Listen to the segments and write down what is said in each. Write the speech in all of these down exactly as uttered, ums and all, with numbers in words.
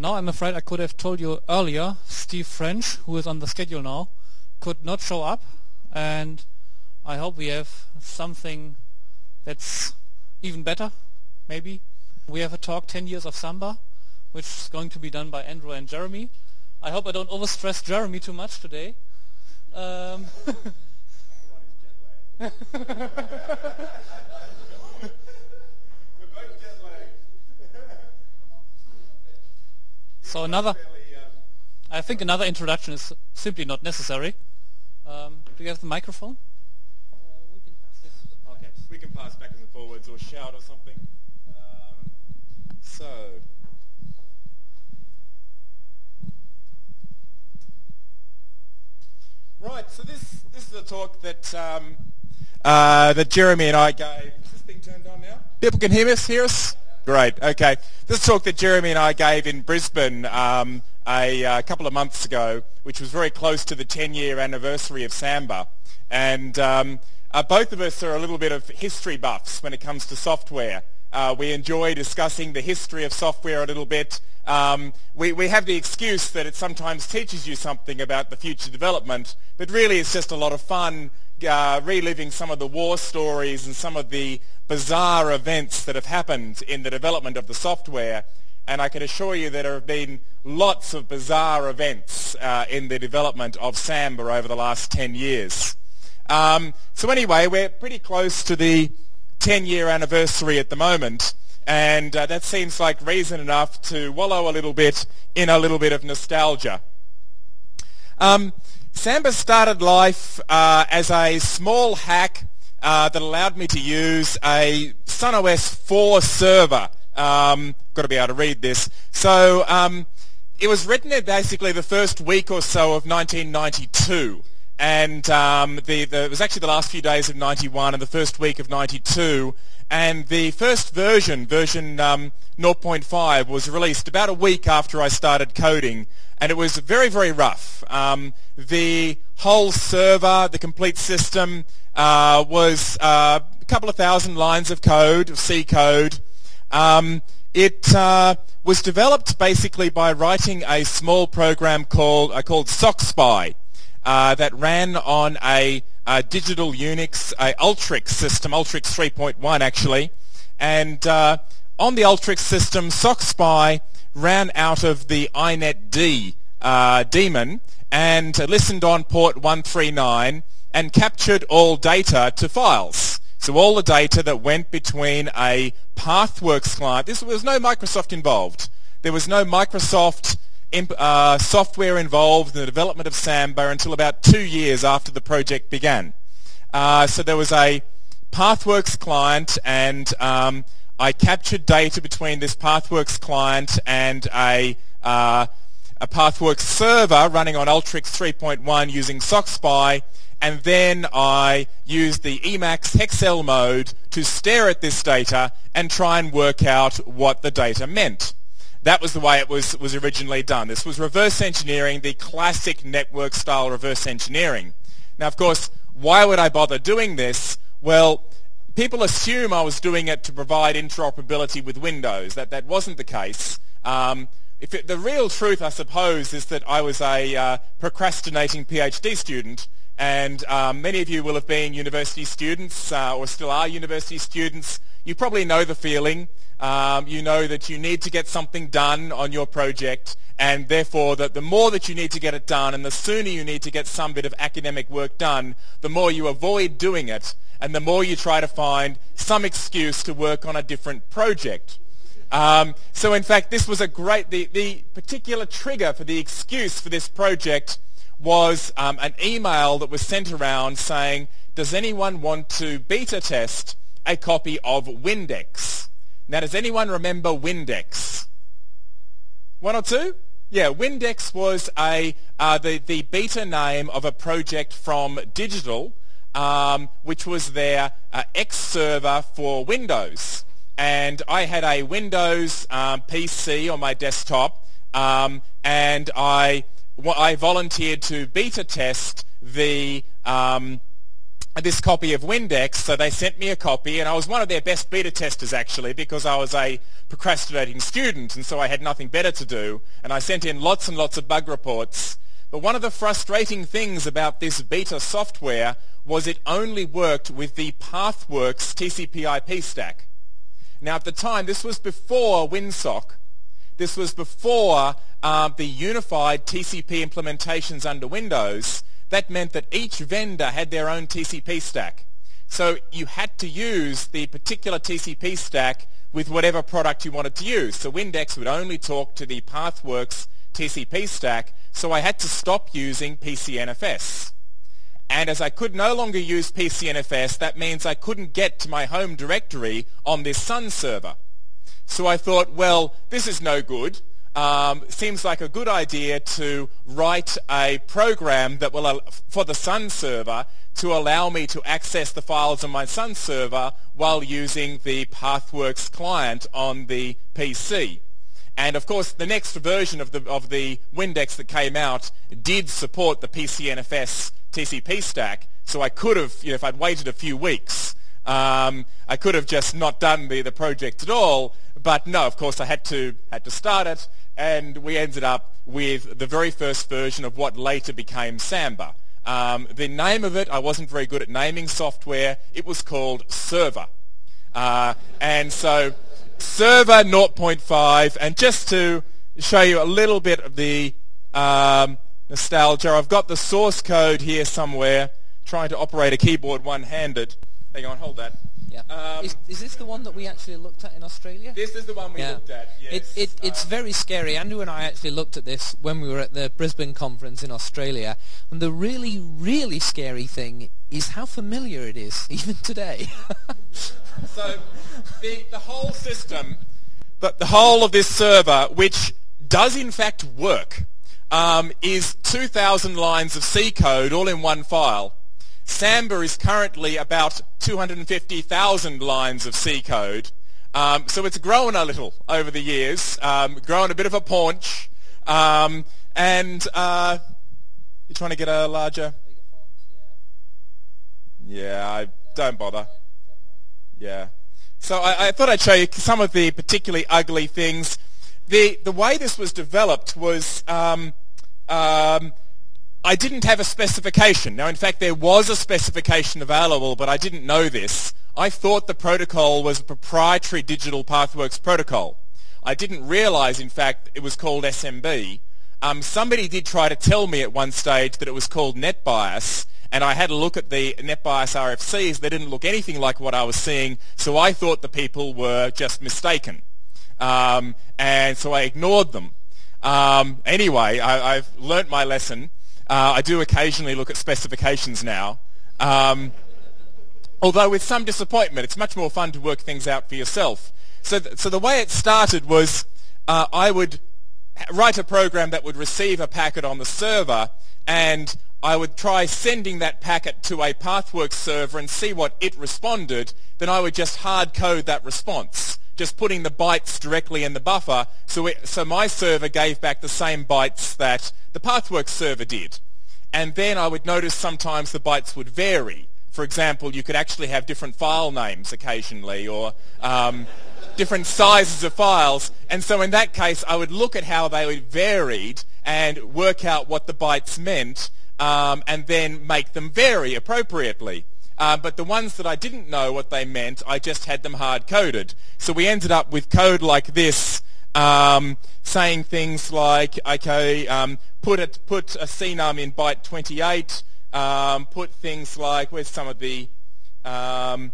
now I'm afraid I could have told you earlier, Steve French, who is on the schedule now, could not show up, and I hope we have something that's even better, maybe. We have a talk, ten years of Samba, which is going to be done by Andrew and Jeremy. I hope I don't overstress Jeremy too much today. Um, So another, I think another introduction is simply not necessary. Um, do you have the microphone? Uh, we can pass this. Okay, we can pass back and forwards or shout or something. Um, so, right. So this this is a talk that um, uh, that Jeremy and I gave. Is this thing turned on now? People can hear us. Hear us. Great. Okay. This talk that Jeremy and I gave in Brisbane um, a, a couple of months ago, which was very close to the ten-year anniversary of Samba, and um, uh, both of us are a little bit of history buffs when it comes to software. Uh, we enjoy discussing the history of software a little bit. Um, we, we have the excuse that it sometimes teaches you something about the future development, but really it's just a lot of fun uh, reliving some of the war stories and some of the bizarre events that have happened in the development of the software. And I can assure you that there have been lots of bizarre events uh, in the development of Samba over the last ten years. Um, so anyway, we're pretty close to the ten-year anniversary at the moment, and uh, that seems like reason enough to wallow a little bit in a little bit of nostalgia. Um, Samba started life uh, as a small hack uh, that allowed me to use a SunOS four server. Um, got to be able to read this. So um, it was written in basically the first week or so of nineteen ninety-two. And um, the, the, it was actually the last few days of ninety-one and the first week of ninety-two. And the first version, version um, zero point five, was released about a week after I started coding. And it was very, very rough. Um, the whole server, the complete system, uh, was uh, a couple of thousand lines of code, of C code. Um, it uh, was developed basically by writing a small program called, uh, called SockSpy. Uh, that ran on a, a digital Unix, a Ultrix system, Ultrix three point one actually, and uh, on the Ultrix system, SockSpy ran out of the I net D uh, daemon and uh, listened on port one three nine and captured all data to files. So all the data that went between a PathWorks client, this was no Microsoft involved. There was no Microsoft Uh, software involved in the development of Samba until about two years after the project began. Uh, so there was a PathWorks client, and um, I captured data between this PathWorks client and a, uh, a PathWorks server running on Ultrix three point one using SockSpy, and then I used the Emacs Hexel mode to stare at this data and try and work out what the data meant. That was the way it was, was originally done. This was reverse engineering, the classic network-style reverse engineering. Now, of course, why would I bother doing this? Well, people assume I was doing it to provide interoperability with Windows. That, that wasn't the case. Um, if it, the real truth, I suppose, is that I was a uh, procrastinating PhD student, and um, many of you will have been university students uh, or still are university students. You probably know the feeling. Um, you know that you need to get something done on your project, and therefore that the more that you need to get it done and the sooner you need to get some bit of academic work done, the more you avoid doing it and the more you try to find some excuse to work on a different project. Um, so in fact, this was a great, the, the particular trigger for the excuse for this project was um, an email that was sent around saying, does anyone want to beta test a copy of Windex? Now, does anyone remember Windex? One or two? Yeah, Windex was a uh, the, the beta name of a project from Digital, um, which was their uh, X server for Windows. And I had a Windows um, P C on my desktop, um, and I, I volunteered to beta test the, um, this copy of Windex, so they sent me a copy, and I was one of their best beta testers actually, because I was a procrastinating student, and so I had nothing better to do, and I sent in lots and lots of bug reports. But one of the frustrating things about this beta software was it only worked with the PathWorks T C P I P stack. Now at the time, this was before WinSock. This was before uh, the unified T C P implementations under Windows. That meant that each vendor had their own T C P stack. So you had to use the particular T C P stack with whatever product you wanted to use. So Windex would only talk to the PathWorks T C P stack, so I had to stop using P C N F S. And as I could no longer use P C N F S, that means I couldn't get to my home directory on this Sun server. So I thought, well, this is no good. Um, seems like a good idea to write a program that will, for the Sun server, to allow me to access the files on my Sun server while using the PathWorks client on the P C. And of course, the next version of the of the Windex that came out did support the P C N F S T C P stack. So I could have, you know, if I'd waited a few weeks, um, I could have just not done the the project at all. But no, of course, I had to had to start it, and we ended up with the very first version of what later became Samba. Um, the name of it, I wasn't very good at naming software. It was called Server. Uh, and so Server zero point five, and just to show you a little bit of the um, nostalgia, I've got the source code here somewhere, trying to operate a keyboard one-handed. Hang on, hold that. Yeah. Um, is, is this the one that we actually looked at in Australia? This is the one we yeah. looked at, yes. It, it, it's um, very scary. Andrew and I actually looked at this when we were at the Brisbane conference in Australia, and the really, really scary thing is how familiar it is, even today. So the, the whole system, the, the whole of this server, which does in fact work, um, is two thousand lines of C code all in one file. Samba is currently about two hundred fifty thousand lines of C code. Um, so it's grown a little over the years, um, grown a bit of a paunch. Um, and uh, you're trying to get a larger... Yeah, I don't bother. Yeah. So I, I thought I'd show you some of the particularly ugly things. The, the way this was developed was... Um, um, I didn't have a specification. Now, in fact, there was a specification available, but I didn't know this. I thought the protocol was a proprietary digital PathWorks protocol. I didn't realize, in fact, it was called S M B. Um, somebody did try to tell me at one stage that it was called NetBIOS, and I had a look at the NetBIOS R F Cs. They didn't look anything like what I was seeing, so I thought the people were just mistaken. Um, and so I ignored them. Um, anyway, I, I've learnt my lesson. Uh, I do occasionally look at specifications now, um, although with some disappointment. It's much more fun to work things out for yourself. So, th- so the way it started was uh, I would write a program that would receive a packet on the server, and I would try sending that packet to a PathWorks server and see what it responded. Then I would just hard code that response, just putting the bytes directly in the buffer, so, it, so my server gave back the same bytes that the PathWorks server did. And then I would notice sometimes the bytes would vary. For example, you could actually have different file names occasionally, or um, different sizes of files. And so in that case, I would look at how they varied and work out what the bytes meant, um, and then make them vary appropriately. Uh, but the ones that I didn't know what they meant, I just had them hard-coded. So we ended up with code like this, um, saying things like, okay, um, put, it, put a C num in byte twenty-eight, um, put things like, where's some of the, um,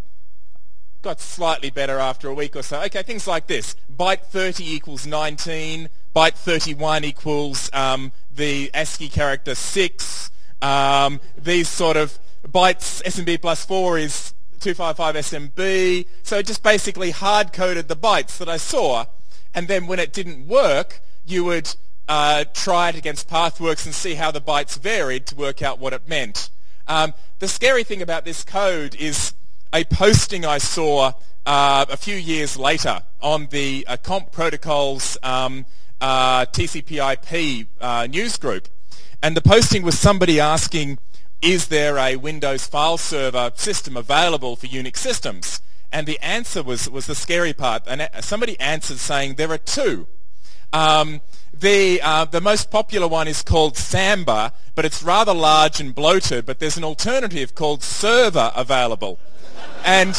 got slightly better after a week or so. Okay, things like this. Byte thirty equals nineteen, byte thirty-one equals um, the ASCII character six, um, these sort of bytes, S M B plus four is two fifty-five S M B. So it just basically hard-coded the bytes that I saw. And then when it didn't work, you would uh, try it against PathWorks and see how the bytes varied to work out what it meant. Um, the scary thing about this code is a posting I saw uh, a few years later on the uh, Comp Protocols um, uh, T C P I P uh, news group. And the posting was somebody asking, is there a Windows file server system available for Unix systems? And the answer was, was the scary part. And somebody answered saying there are two. Um, the, uh, the most popular one is called Samba, but it's rather large and bloated, but there's an alternative called Server available. And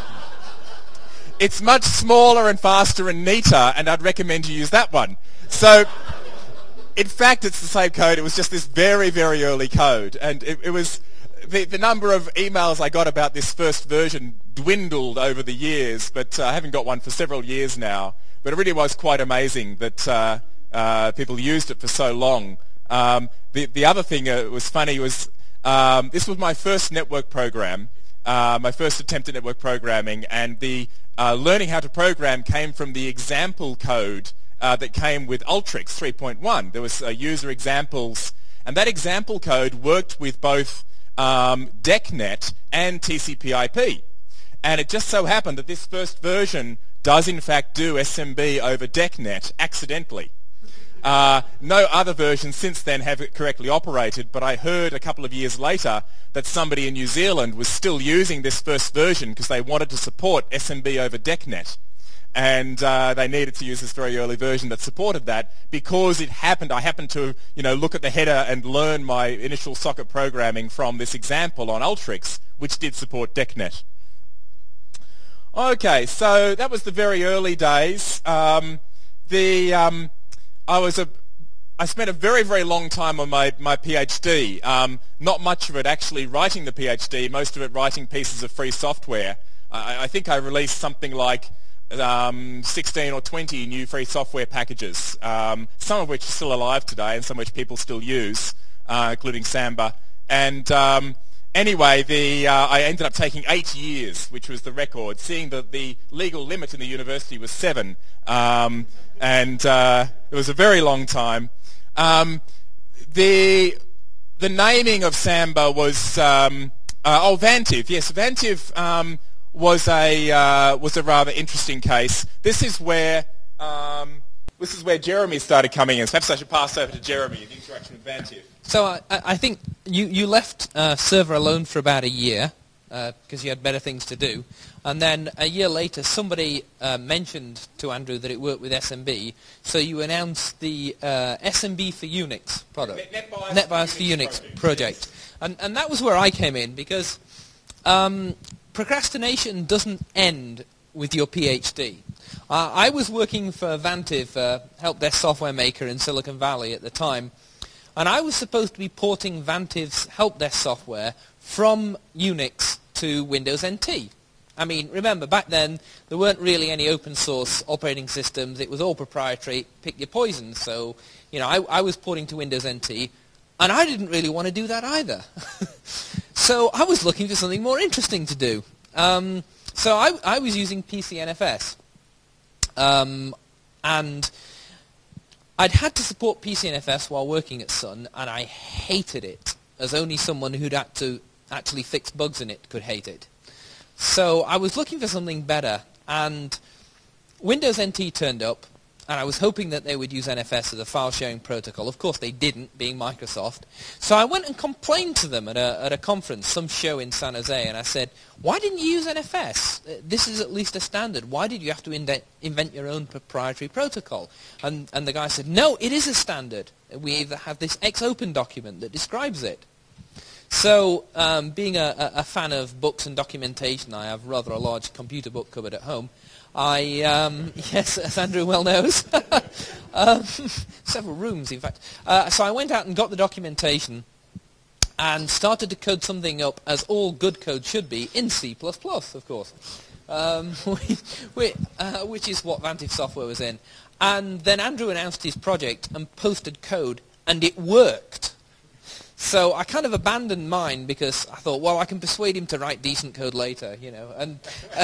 it's much smaller and faster and neater, and I'd recommend you use that one. So, in fact, it's the same code. It was just this very, very early code. And it, it was the, the number of emails I got about this first version dwindled over the years, but uh, I haven't got one for several years now. But it really was quite amazing that uh, uh, people used it for so long. Um, the, the other thing that was funny was um, this was my first network program, uh, my first attempt at network programming, and the uh, learning how to program came from the example code uh, that came with Ultrix three point one. There was uh, user examples, and that example code worked with both um, DECnet and T C P I P. And it just so happened that this first version does in fact do S M B over DECnet accidentally. Uh, no other versions since then have it correctly operated, but I heard a couple of years later that somebody in New Zealand was still using this first version because they wanted to support S M B over DECnet. And uh, they needed to use this very early version that supported that because it happened, I happened to you know, look at the header and learn my initial socket programming from this example on Ultrix, which did support DECnet. Okay, so that was the very early days. Um, the um, I was a I spent a very very long time on my my PhD. Um, not much of it actually writing the PhD. Most of it writing pieces of free software. I, I think I released something like um, sixteen or twenty new free software packages. Um, some of which are still alive today, and some which people still use, uh, including Samba. And um, Anyway, the, uh, I ended up taking eight years, which was the record, seeing that the legal limit in the university was seven. Um, and uh, it was a very long time. Um, the, the naming of Samba was, um, uh, oh, Vantiv. Yes, Vantiv um, was, a, uh, was a rather interesting case. This is where... Um, This is where Jeremy started coming in. So perhaps I should pass over to Jeremy in the interaction with Vantiv. So I, I think you, you left uh, Server alone for about a year because uh, you had better things to do. And then a year later, somebody uh, mentioned to Andrew that it worked with S M B. So you announced the uh, S M B for Unix product. NetBIOS, NetBIOS for Unix project. project. And, and that was where I came in because um, procrastination doesn't end with your PhD. Uh, I was working for Vantiv, uh, help desk software maker in Silicon Valley at the time, and I was supposed to be porting Vantiv's help desk software from Unix to Windows N T. I mean, remember, back then, there weren't really any open source operating systems. It was all proprietary, pick your poison. So, you know, I, I was porting to Windows N T, and I didn't really want to do that either. So I was looking for something more interesting to do. Um, so I, I was using P C N F S. Um, and I'd had to support P C N F S while working at Sun, and I hated it, as only someone who'd had to actually fix bugs in it could hate it. So I was looking for something better, and Windows N T turned up, and I was hoping that they would use N F S as a file-sharing protocol. Of course, they didn't, being Microsoft. So I went and complained to them at a, at a conference, some show in San Jose, and I said, why didn't you use N F S? This is at least a standard. Why did you have to indent, invent your own proprietary protocol? And, and the guy said, no, it is a standard. We have this X Open document that describes it. So, um, being a, a, a fan of books and documentation, I have rather a large computer book cupboard at home. I, um, yes, as Andrew well knows, um, several rooms, in fact. Uh, so I went out and got the documentation and started to code something up, as all good code should be, in C plus plus, of course, um, which, uh, which is what Vantiv software was in. And then Andrew announced his project and posted code, and it worked. So I kind of abandoned mine because I thought, well, I can persuade him to write decent code later, you know. And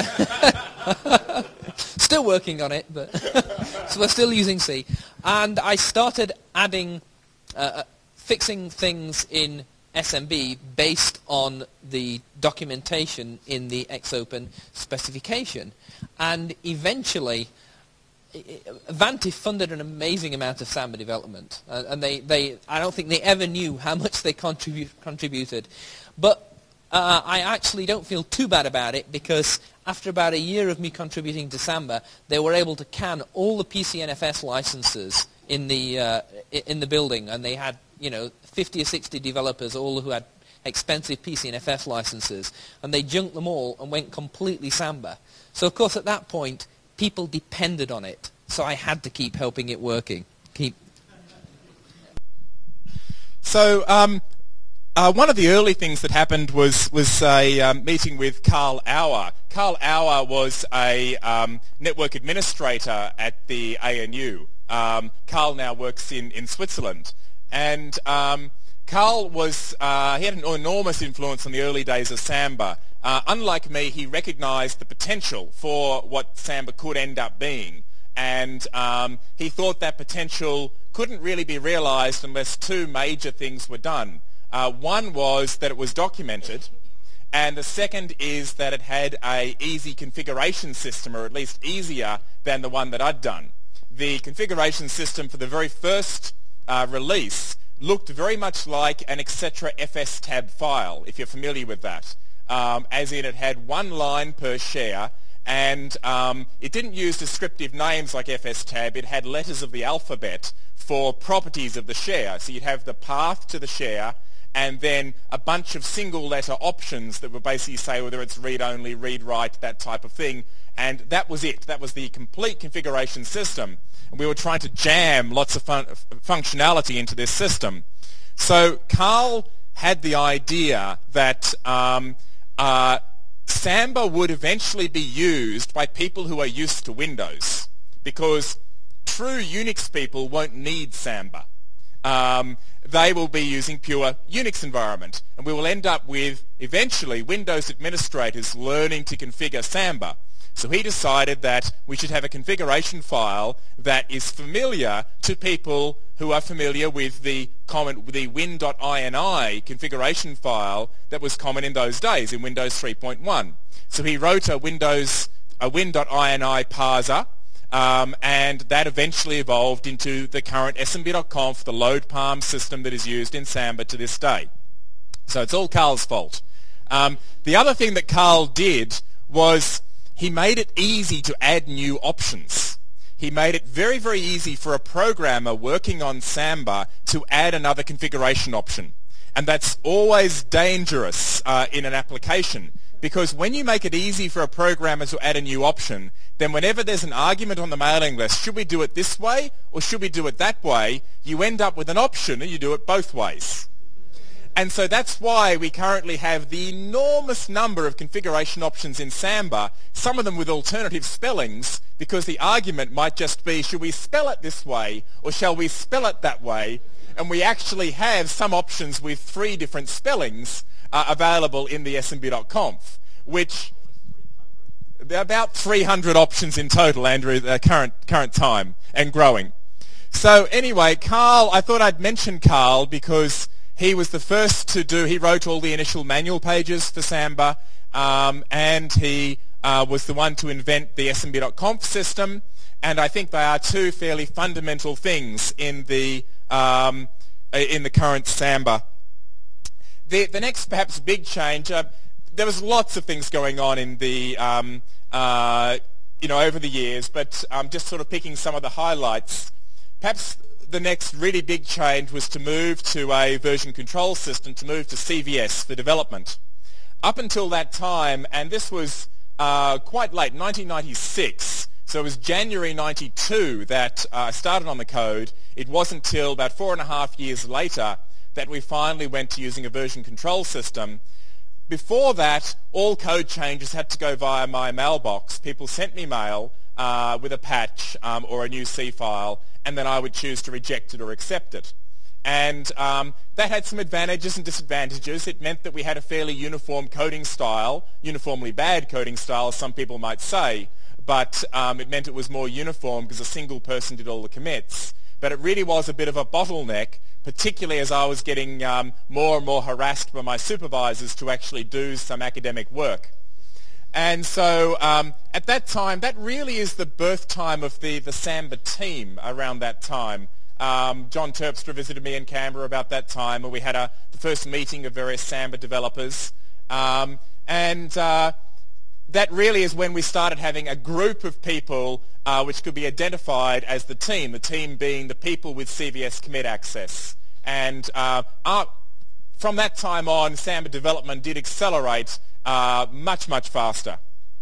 uh, still working on it, but so we're still using C. And I started adding, uh, fixing things in S M B based on the documentation in the X Open specification. And eventually, Vantive funded an amazing amount of Samba development, uh, and they, they, I don't think they ever knew how much they contribute, contributed. But uh, I actually don't feel too bad about it, because after about a year of me contributing to Samba, they were able to can all the P C N F S licenses in the uh, in the building, and they had, you know, fifty or sixty developers, all who had expensive P C N F S licenses, and they junked them all and went completely Samba. So of course at that point people depended on it, so I had to keep helping it working. Keep. So um, uh, one of the early things that happened was was a um, meeting with Karl Auer. Karl Auer was a um, network administrator at the A N U. Um, Karl now works in, in Switzerland, and um, Karl was, uh, he had an enormous influence on the early days of Samba. Uh, unlike me, he recognized the potential for what Samba could end up being, and um, he thought that potential couldn't really be realized unless two major things were done. Uh, one was that it was documented, and the second is that it had a easy configuration system, or at least easier than the one that I'd done. The configuration system for the very first uh, release looked very much like an et cetera F S tab file, if you're familiar with that, um, as in it had one line per share, and um, it didn't use descriptive names like F S tab. It had letters of the alphabet for properties of the share. So you'd have the path to the share, and then a bunch of single letter options that would basically say whether it's read-only, read-write, that type of thing, and that was it. That was the complete configuration system. And we were trying to jam lots of fun functionality into this system. So Karl had the idea that um, uh, Samba would eventually be used by people who are used to Windows, because true Unix people won't need Samba. Um, they will be using pure Unix environment, and we will end up with eventually Windows administrators learning to configure Samba. So he decided that we should have a configuration file that is familiar to people who are familiar with the common, the win.ini configuration file that was common in those days in Windows three point one. So he wrote a Windows a win.ini parser, um, and that eventually evolved into the current S M B dot conf, the load palm system that is used in Samba to this day. So it's all Karl's fault. Um, the other thing that Karl did was he made it easy to add new options. He made it very, very easy for a programmer working on Samba to add another configuration option. And that's always dangerous uh, in an application, because when you make it easy for a programmer to add a new option, then whenever there's an argument on the mailing list, should we do it this way or should we do it that way, you end up with an option and you do it both ways. And so that's why we currently have the enormous number of configuration options in Samba, some of them with alternative spellings, because the argument might just be, should we spell it this way or shall we spell it that way? And we actually have some options with three different spellings uh, available in the S M B dot conf, which there are about three hundred options in total, Andrew, at the current, current time, and growing. So anyway, Karl, I thought I'd mention Karl because he was the first to do, he wrote all the initial manual pages for Samba, um, and he uh, was the one to invent the S M B dot conf system, and I think they are two fairly fundamental things in the, um, in the current Samba. The, the next perhaps big change, uh, there was lots of things going on in the, um, uh, you know, over the years, but um, just sort of picking some of the highlights. Perhaps the next really big change was to move to a version control system, to move to C V S for development. Up until that time, and this was uh, quite late, nineteen ninety-six, so it was January ninety-two that I uh, started on the code. It wasn't until about four and a half years later that we finally went to using a version control system. Before that, all code changes had to go via my mailbox. People sent me mail uh, with a patch um, or a new C file, and then I would choose to reject it or accept it. And um, that had some advantages and disadvantages. It meant that we had a fairly uniform coding style, uniformly bad coding style, some people might say, but um, it meant it was more uniform because a single person did all the commits. But it really was a bit of a bottleneck, particularly as I was getting um, more and more harassed by my supervisors to actually do some academic work. And so um, at that time, that really is the birth time of the, the Samba team around that time. Um, John Terpstra visited me in Canberra about that time, and we had a, the first meeting of various Samba developers. Um, and uh, that really is when we started having a group of people uh, which could be identified as the team, the team being the people with C V S commit access. And uh, our, from that time on, Samba development did accelerate uh, much, much faster.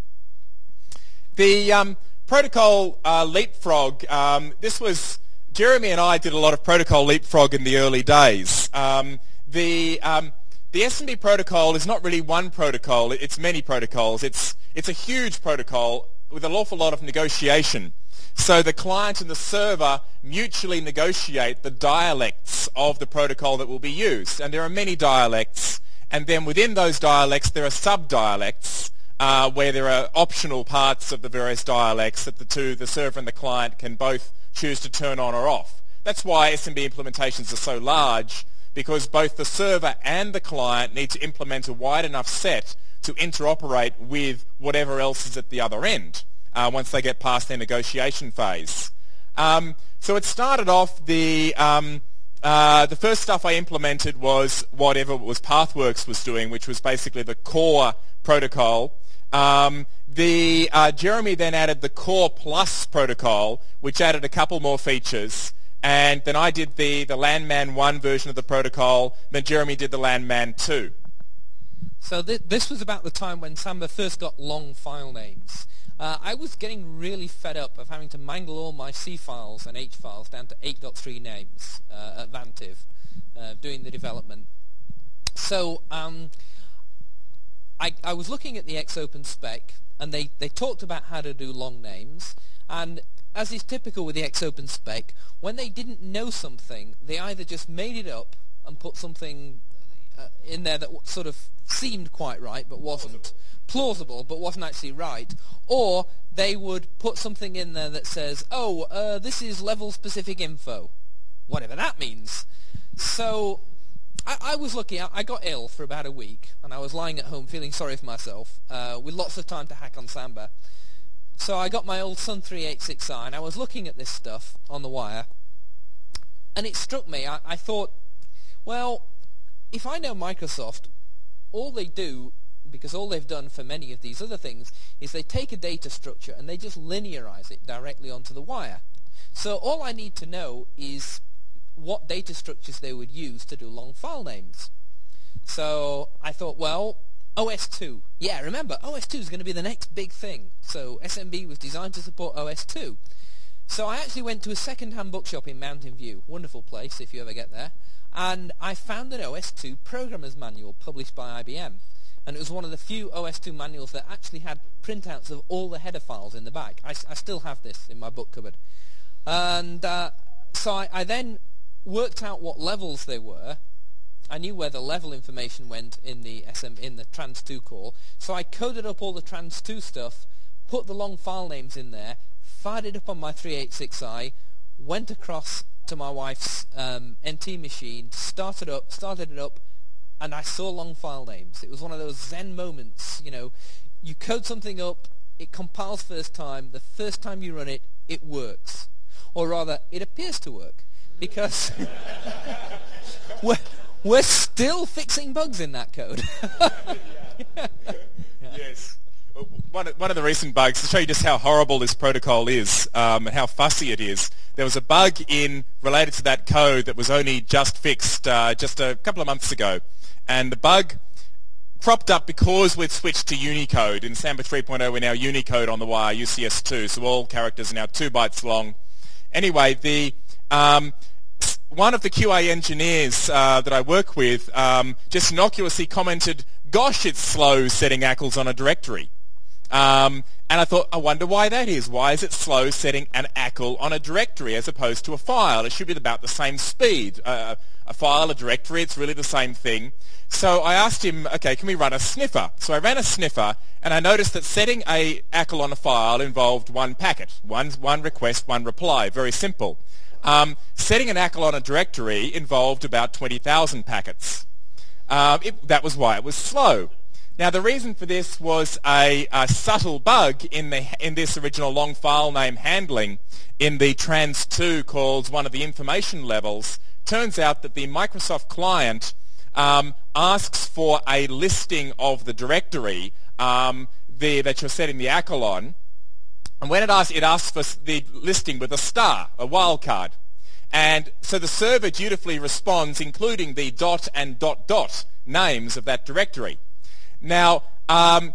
The um, protocol uh, leapfrog, um, this was, Jeremy and I did a lot of protocol leapfrog in the early days. Um, the um, the S M B protocol is not really one protocol, it's many protocols. It's, it's a huge protocol with an awful lot of negotiation. So the client and the server mutually negotiate the dialects of the protocol that will be used. And there are many dialects. And then within those dialects, there are sub-dialects uh, where there are optional parts of the various dialects that the two, the server and the client, can both choose to turn on or off. That's why S M B implementations are so large, because both the server and the client need to implement a wide enough set to interoperate with whatever else is at the other end uh, once they get past their negotiation phase. Um, so it started off, the, um, uh, the first stuff I implemented was whatever was Pathworks was doing, which was basically the core protocol. Um, the, uh, Jeremy then added the Core Plus protocol, which added a couple more features. And then I did the, the LANman one version of the protocol, then Jeremy did the LANman two. So th this was about the time when Samba first got long file names. Uh, I was getting really fed up of having to mangle all my C files and H files down to eight point three names uh, at Vantiv, uh, doing the development. So um, I, I was looking at the Xopen spec, and they, they talked about how to do long names, and as is typical with the Xopen spec, when they didn't know something, they either just made it up and put something uh, in there that sort of seemed quite right but wasn't, plausible but wasn't actually right, or they would put something in there that says, oh, uh, this is level-specific info, whatever that means. So I, I was lucky. I, I got ill for about a week, and I was lying at home feeling sorry for myself, uh, with lots of time to hack on Samba. So I got my old Sun three eighty-six i, and I was looking at this stuff on the wire, and it struck me. I, I thought, well, if I know Microsoft, all they do, because all they've done for many of these other things, is they take a data structure and they just linearize it directly onto the wire. So all I need to know is what data structures they would use to do long file names. So I thought, well, O S two. Yeah, remember, O S two is going to be the next big thing. So S M B was designed to support O S two. So I actually went to a second-hand bookshop in Mountain View, wonderful place if you ever get there, and I found an O S two programmer's manual published by I B M. And it was one of the few O S two manuals that actually had printouts of all the header files in the back. I, I still have this in my book cupboard. And uh, so I, I then worked out what levels they were. I knew where the level information went in the S M in the trans two call, so I coded up all the trans two stuff, put the long file names in there, fired it up on my three eighty-six i, went across to my wife's um, N T machine, started up, started it up, and I saw long file names. It was one of those Zen moments, you know. You code something up, it compiles first time, the first time you run it, it works. Or rather, it appears to work, because we're, we're still fixing bugs in that code. yeah. Yes. One of, one of the recent bugs, to show you just how horrible this protocol is um, and how fussy it is, there was a bug in related to that code that was only just fixed uh, just a couple of months ago. And the bug cropped up because we'd switched to Unicode. In Samba three point oh, we're now Unicode on the wire, U C S two, so all characters are now two bytes long. Anyway, the um, one of the Q A engineers uh, that I work with um, just innocuously commented, gosh, it's slow setting A C Ls on a directory. Um, and I thought, I wonder why that is. Why is it slow setting an A C L on a directory as opposed to a file? It should be about the same speed. Uh, a file, a directory, it's really the same thing. So I asked him, okay, can we run a sniffer? So I ran a sniffer, and I noticed that setting a A C L on a file involved one packet, one, one request, one reply, very simple. Um, setting an A C L on a directory involved about twenty thousand packets. Um, it, that was why it was slow. Now the reason for this was a, a subtle bug in, the, in this original long file name handling in the trans two called one of the information levels. Turns out that the Microsoft client um, asks for a listing of the directory um, the, that you're setting the A C L on, and when it asks, it asks for the listing with a star, a wildcard. And so the server dutifully responds, including the dot and dot dot names of that directory. Now, um,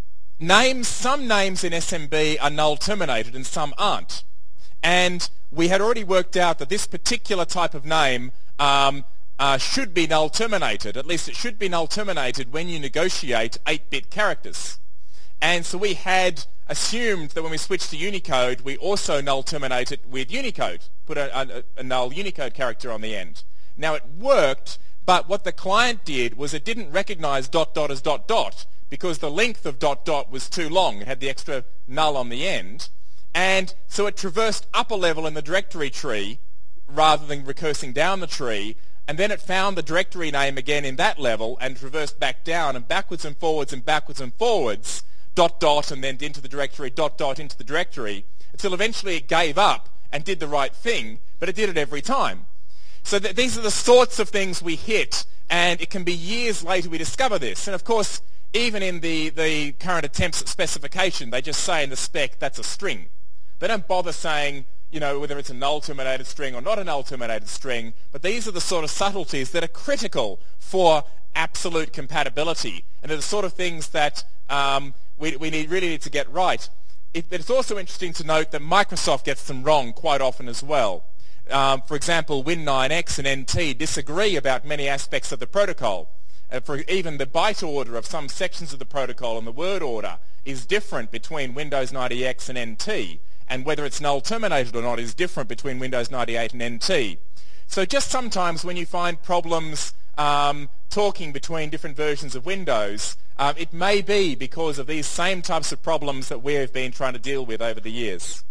names, some names in S M B are null terminated and some aren't. And we had already worked out that this particular type of name um, uh, should be null terminated. At least it should be null terminated when you negotiate eight bit characters. And so we had assumed that when we switched to Unicode, we also null terminate it with Unicode, put a, a, a null Unicode character on the end. Now it worked, but what the client did was it didn't recognize dot dot as dot dot because the length of dot dot was too long. It had the extra null on the end. And so it traversed up a level in the directory tree rather than recursing down the tree, and then it found the directory name again in that level and traversed back down and backwards and forwards and backwards and forwards, dot dot and then into the directory, dot dot into the directory, until eventually it gave up and did the right thing, but it did it every time. So th- these are the sorts of things we hit, and it can be years later we discover this. And of course, even in the, the current attempts at specification, they just say in the spec that's a string. They don't bother saying, you know, whether it's a null terminated string or not a null terminated string, but these are the sort of subtleties that are critical for absolute compatibility, and they're the sort of things that um, we, we need, really need to get right. It, it's also interesting to note that Microsoft gets them wrong quite often as well. Um, for example, Win nine X and N T disagree about many aspects of the protocol. Uh, for even the byte order of some sections of the protocol and the word order is different between Windows ninety X and N T, and whether it's null terminated or not is different between Windows ninety-eight and N T. So just sometimes when you find problems um, talking between different versions of Windows, um, it may be because of these same types of problems that we have been trying to deal with over the years.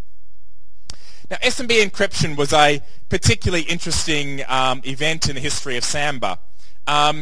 Now, S M B encryption was a particularly interesting um, event in the history of Samba. Um,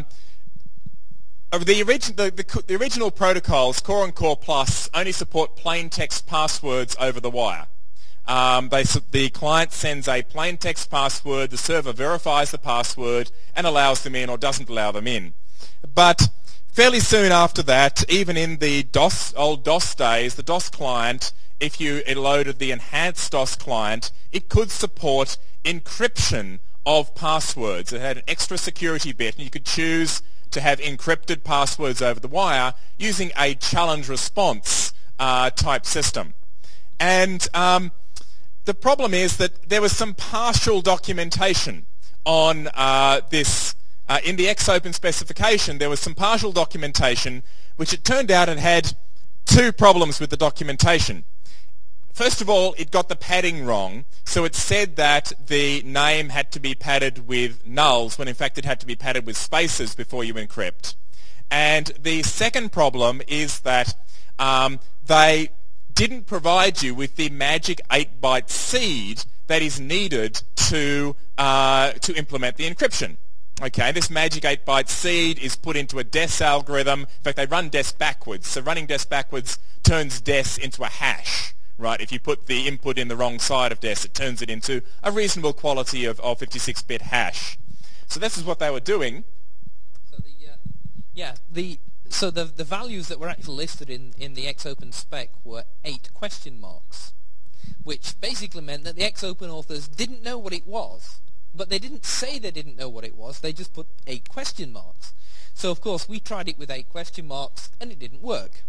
the, origi- the, the, the original protocols, Core and Core Plus, only support plain text passwords over the wire. Um, they, the client sends a plain text password, the server verifies the password and allows them in or doesn't allow them in. But fairly soon after that, even in the DOS, old DOS days, the DOS client, if you loaded the enhanced DOS client, it could support encryption of passwords. It had an extra security bit, and you could choose to have encrypted passwords over the wire using a challenge response uh, type system. And um, the problem is that there was some partial documentation on uh, this. Uh, in the X Open specification, there was some partial documentation, which it turned out it had two problems with the documentation. First of all, it got the padding wrong, so it said that the name had to be padded with nulls, when in fact it had to be padded with spaces before you encrypt. And the second problem is that um, they didn't provide you with the magic eight byte seed that is needed to, uh, to implement the encryption. Okay, this magic eight byte seed is put into a D E S algorithm. In fact, they run D E S backwards. So running D E S backwards turns D E S into a hash. Right, if you put the input in the wrong side of D E S, it turns it into a reasonable quality of, of fifty-six bit hash. So this is what they were doing. So the, uh, yeah, the so the the values that were actually listed in, in the X Open spec were eight question marks, which basically meant that the X Open authors didn't know what it was, but they didn't say they didn't know what it was. They just put eight question marks. So of course we tried it with eight question marks, and it didn't work.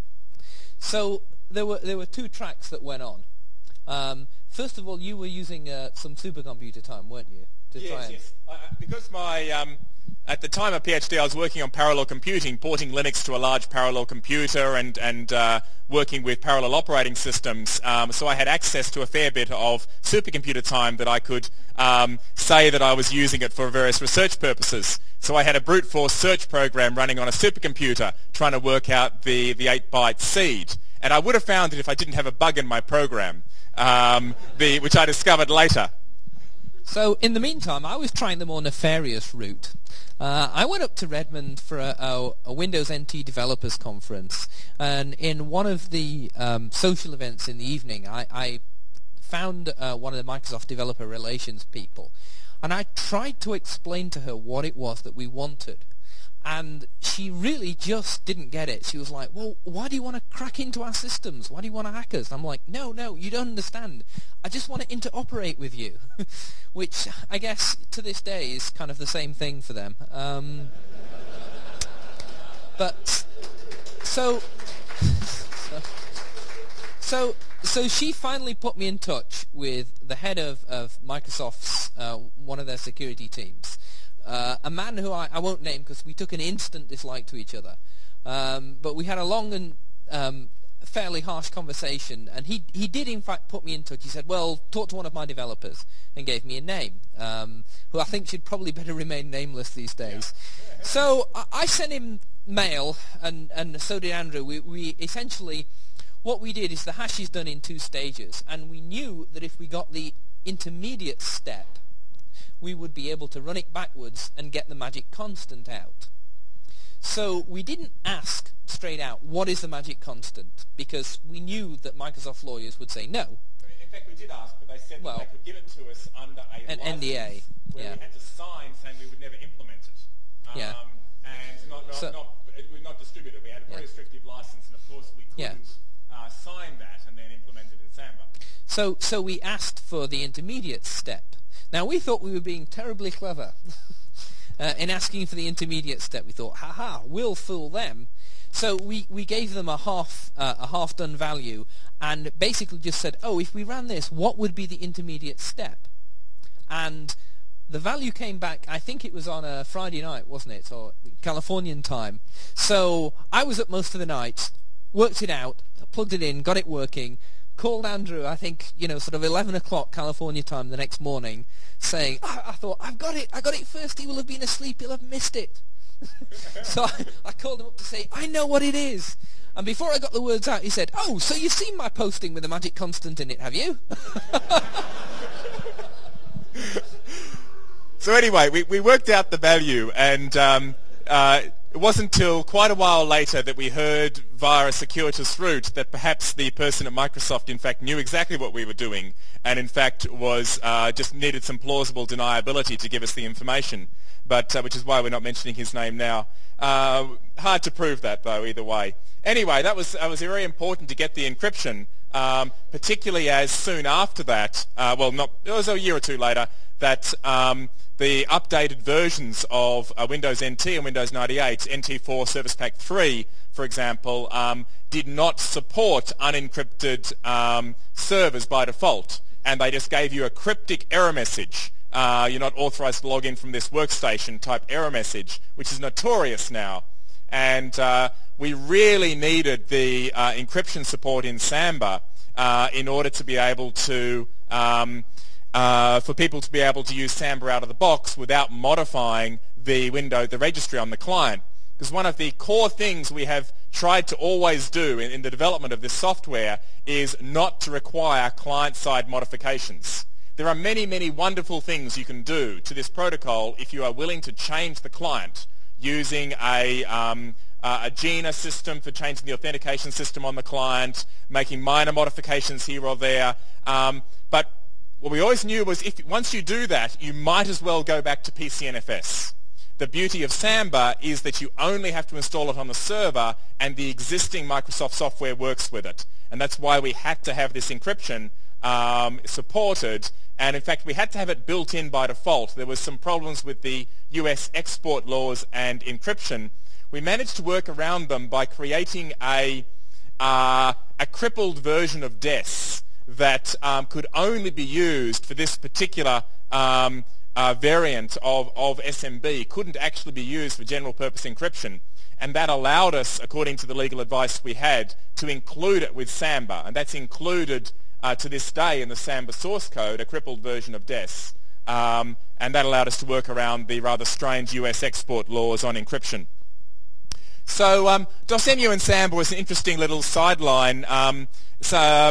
So There were there were two tracks that went on. Um, first of all, you were using uh, some supercomputer time, weren't you? To yes, try and yes. Uh, because my um, at the time of PhD, I was working on parallel computing, porting Linux to a large parallel computer, and and uh, working with parallel operating systems. Um, so I had access to a fair bit of supercomputer time that I could um, say that I was using it for various research purposes. So I had a brute force search program running on a supercomputer, trying to work out the the eight byte seed. And I would have found it if I didn't have a bug in my program, um, the, which I discovered later. So in the meantime, I was trying the more nefarious route. Uh, I went up to Redmond for a, a, a Windows N T developers conference, and in one of the um, social events in the evening, I, I found uh, one of the Microsoft developer relations people, and I tried to explain to her what it was that we wanted. And she really just didn't get it. She was like, well, why do you want to crack into our systems? Why do you want to hack us? I'm like, no, no, you don't understand. I just want to interoperate with you. Which, I guess, to this day is kind of the same thing for them. Um, but, so, so, so, so she finally put me in touch with the head of, of Microsoft's, uh, one of their security teams. Uh, a man who I, I won't name because we took an instant dislike to each other. Um, but we had a long and um, fairly harsh conversation, and he he did in fact put me in touch. He said, well, talk to one of my developers, and gave me a name, um, who I think should probably better remain nameless these days. Yeah. So I, I sent him mail, and, and so did Andrew. We, we essentially, what we did is the hash is done in two stages, and we knew that if we got the intermediate step, we would be able to run it backwards and get the magic constant out. So we didn't ask straight out, what is the magic constant? Because we knew that Microsoft lawyers would say no. In fact, we did ask, but they said well, that they could give it to us under a an N D A, where yeah. we had to sign saying we would never implement it. Um, yeah. And not, not, so, not, it was not distributed. We had a very yeah. restrictive license, and of course we couldn't yeah. uh, sign that and then implement it in Samba. So, so we asked for the intermediate step. Now, we thought we were being terribly clever uh, in asking for the intermediate step. We thought, ha-ha, we'll fool them. So we, we gave them a half uh, a half-done value and basically just said, oh, if we ran this, what would be the intermediate step? And the value came back, I think it was on a Friday night, wasn't it, or Californian time. So I was up most of the night, worked it out, plugged it in, got it working, called Andrew, I think, you know, sort of eleven o'clock California time the next morning, saying, oh, I thought, I've got it, I got it first, he will have been asleep, he'll have missed it. So I, I called him up to say, I know what it is. And before I got the words out, he said, oh, so you've seen my posting with the magic constant in it, have you? So anyway, we, we worked out the value, and um, uh, it wasn't until quite a while later that we heard via a circuitous route that perhaps the person at Microsoft in fact knew exactly what we were doing, and in fact was uh, just needed some plausible deniability to give us the information, but uh, which is why we're not mentioning his name now. Uh, hard to prove that, though, either way. Anyway, that was, that was very important to get the encryption, um, particularly as soon after that, uh, well, not, it was a year or two later, that um, the updated versions of uh, Windows N T and Windows ninety-eight, N T four Service Pack three, for example, um, did not support unencrypted um, servers by default, and they just gave you a cryptic error message. Uh, you're not authorized to log in from this workstation type error message, which is notorious now. And uh, we really needed the uh, encryption support in Samba uh, in order to be able to um, Uh, for people to be able to use Samba out of the box without modifying the window, the registry on the client. Because one of the core things we have tried to always do in, in the development of this software is not to require client-side modifications. There are many, many wonderful things you can do to this protocol if you are willing to change the client using a, um, uh, a Gina system for changing the authentication system on the client, making minor modifications here or there. Um, but what we always knew was if once you do that, you might as well go back to P C N F S. The beauty of Samba is that you only have to install it on the server and the existing Microsoft software works with it. And that's why we had to have this encryption um, supported. And in fact, we had to have it built in by default. There was some problems with the U S export laws and encryption. We managed to work around them by creating a, uh, a crippled version of D E S that um, could only be used for this particular um, uh, variant of, of S M B, couldn't actually be used for general purpose encryption. And that allowed us, according to the legal advice we had, to include it with Samba. And that's included uh, to this day in the Samba source code, a crippled version of D E S. Um, and that allowed us to work around the rather strange U S export laws on encryption. So um, DOSEMU and Samba was an interesting little sideline. Um, so um,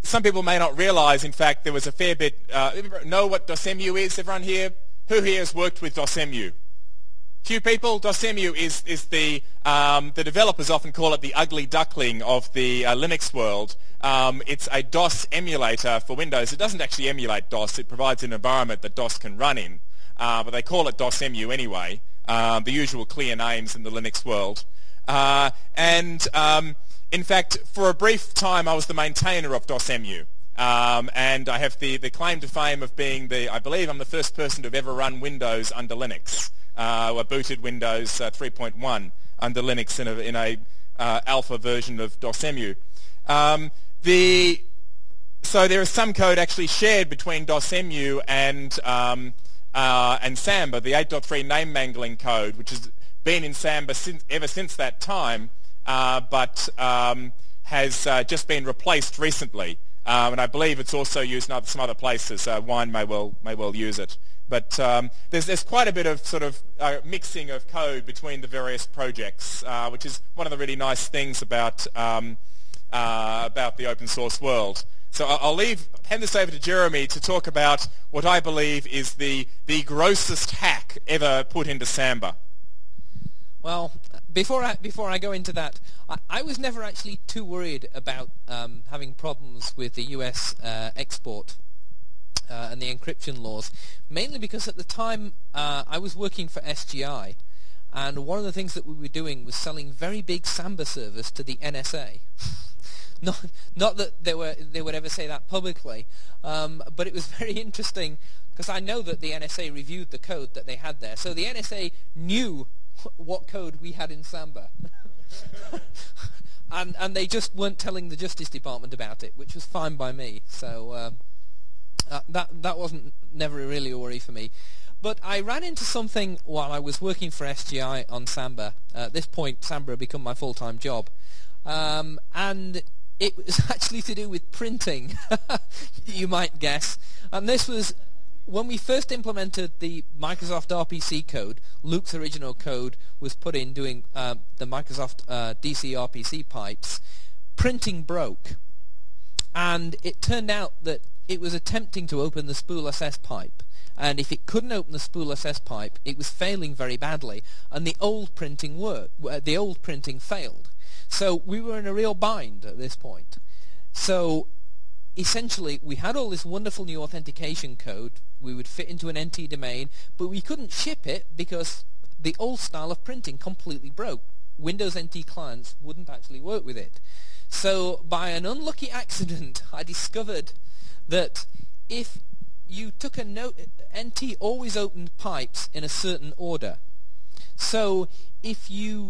some people may not realize, in fact, there was a fair bit, uh, know what DOSEMU is, everyone here? Who here has worked with DOSEMU? Few people. DOSEMU is, is the, um, the developers often call it the ugly duckling of the uh, Linux world. Um, it's a DOS emulator for Windows. It doesn't actually emulate DOS. It provides an environment that DOS can run in. Uh, but they call it DOSEMU anyway, um, the usual clear names in the Linux world. Uh, and um, in fact, for a brief time, I was the maintainer of DOSEMU. Um, and I have the, the claim to fame of being the, I believe I'm the first person to have ever run Windows under Linux. Uh, or booted Windows uh, three point one under Linux in a, in a uh, alpha version of DOSEMU. Um, the, so there is some code actually shared between DOSEMU and, um, uh, and Samba, the eight point three name mangling code, which has been in Samba since, ever since that time, uh, but um, has uh, just been replaced recently. Um, and I believe it's also used in other, some other places. Uh, Wine may well, may well use it. But um, there's, there's quite a bit of sort of uh, mixing of code between the various projects, uh, which is one of the really nice things about um, uh, about the open source world. So I'll leave, hand this over to Jeremy to talk about what I believe is the the grossest hack ever put into Samba. Well, before I before I go into that, I, I was never actually too worried about um, having problems with the U S uh, export. Uh, and the encryption laws, mainly because at the time uh, I was working for S G I, and one of the things that we were doing was selling very big Samba servers to the N S A. not, not that they were they would ever say that publicly, um, but it was very interesting because I know that the N S A reviewed the code that they had there, so the N S A knew what code we had in Samba. and and they just weren't telling the Justice Department about it, which was fine by me. So. Um, Uh, that that wasn't never really a worry for me. But I ran into something while I was working for S G I on Samba. Uh, at this point, Samba had become my full-time job. Um, and it was actually to do with printing, you might guess. And this was when we first implemented the Microsoft R P C code. Luke's original code was put in doing uh, the Microsoft uh, D C R P C pipes. Printing broke. And it turned out that it was attempting to open the spool S S pipe, and if it couldn't open the spool S S pipe, it was failing very badly, and the old printing worked, the old printing failed. So we were in a real bind at this point. So essentially, we had all this wonderful new authentication code. We would fit into an N T domain, but we couldn't ship it because the old style of printing completely broke. Windows N T clients wouldn't actually work with it. So by an unlucky accident, I discovered that if you took a note, N T always opened pipes in a certain order. So if you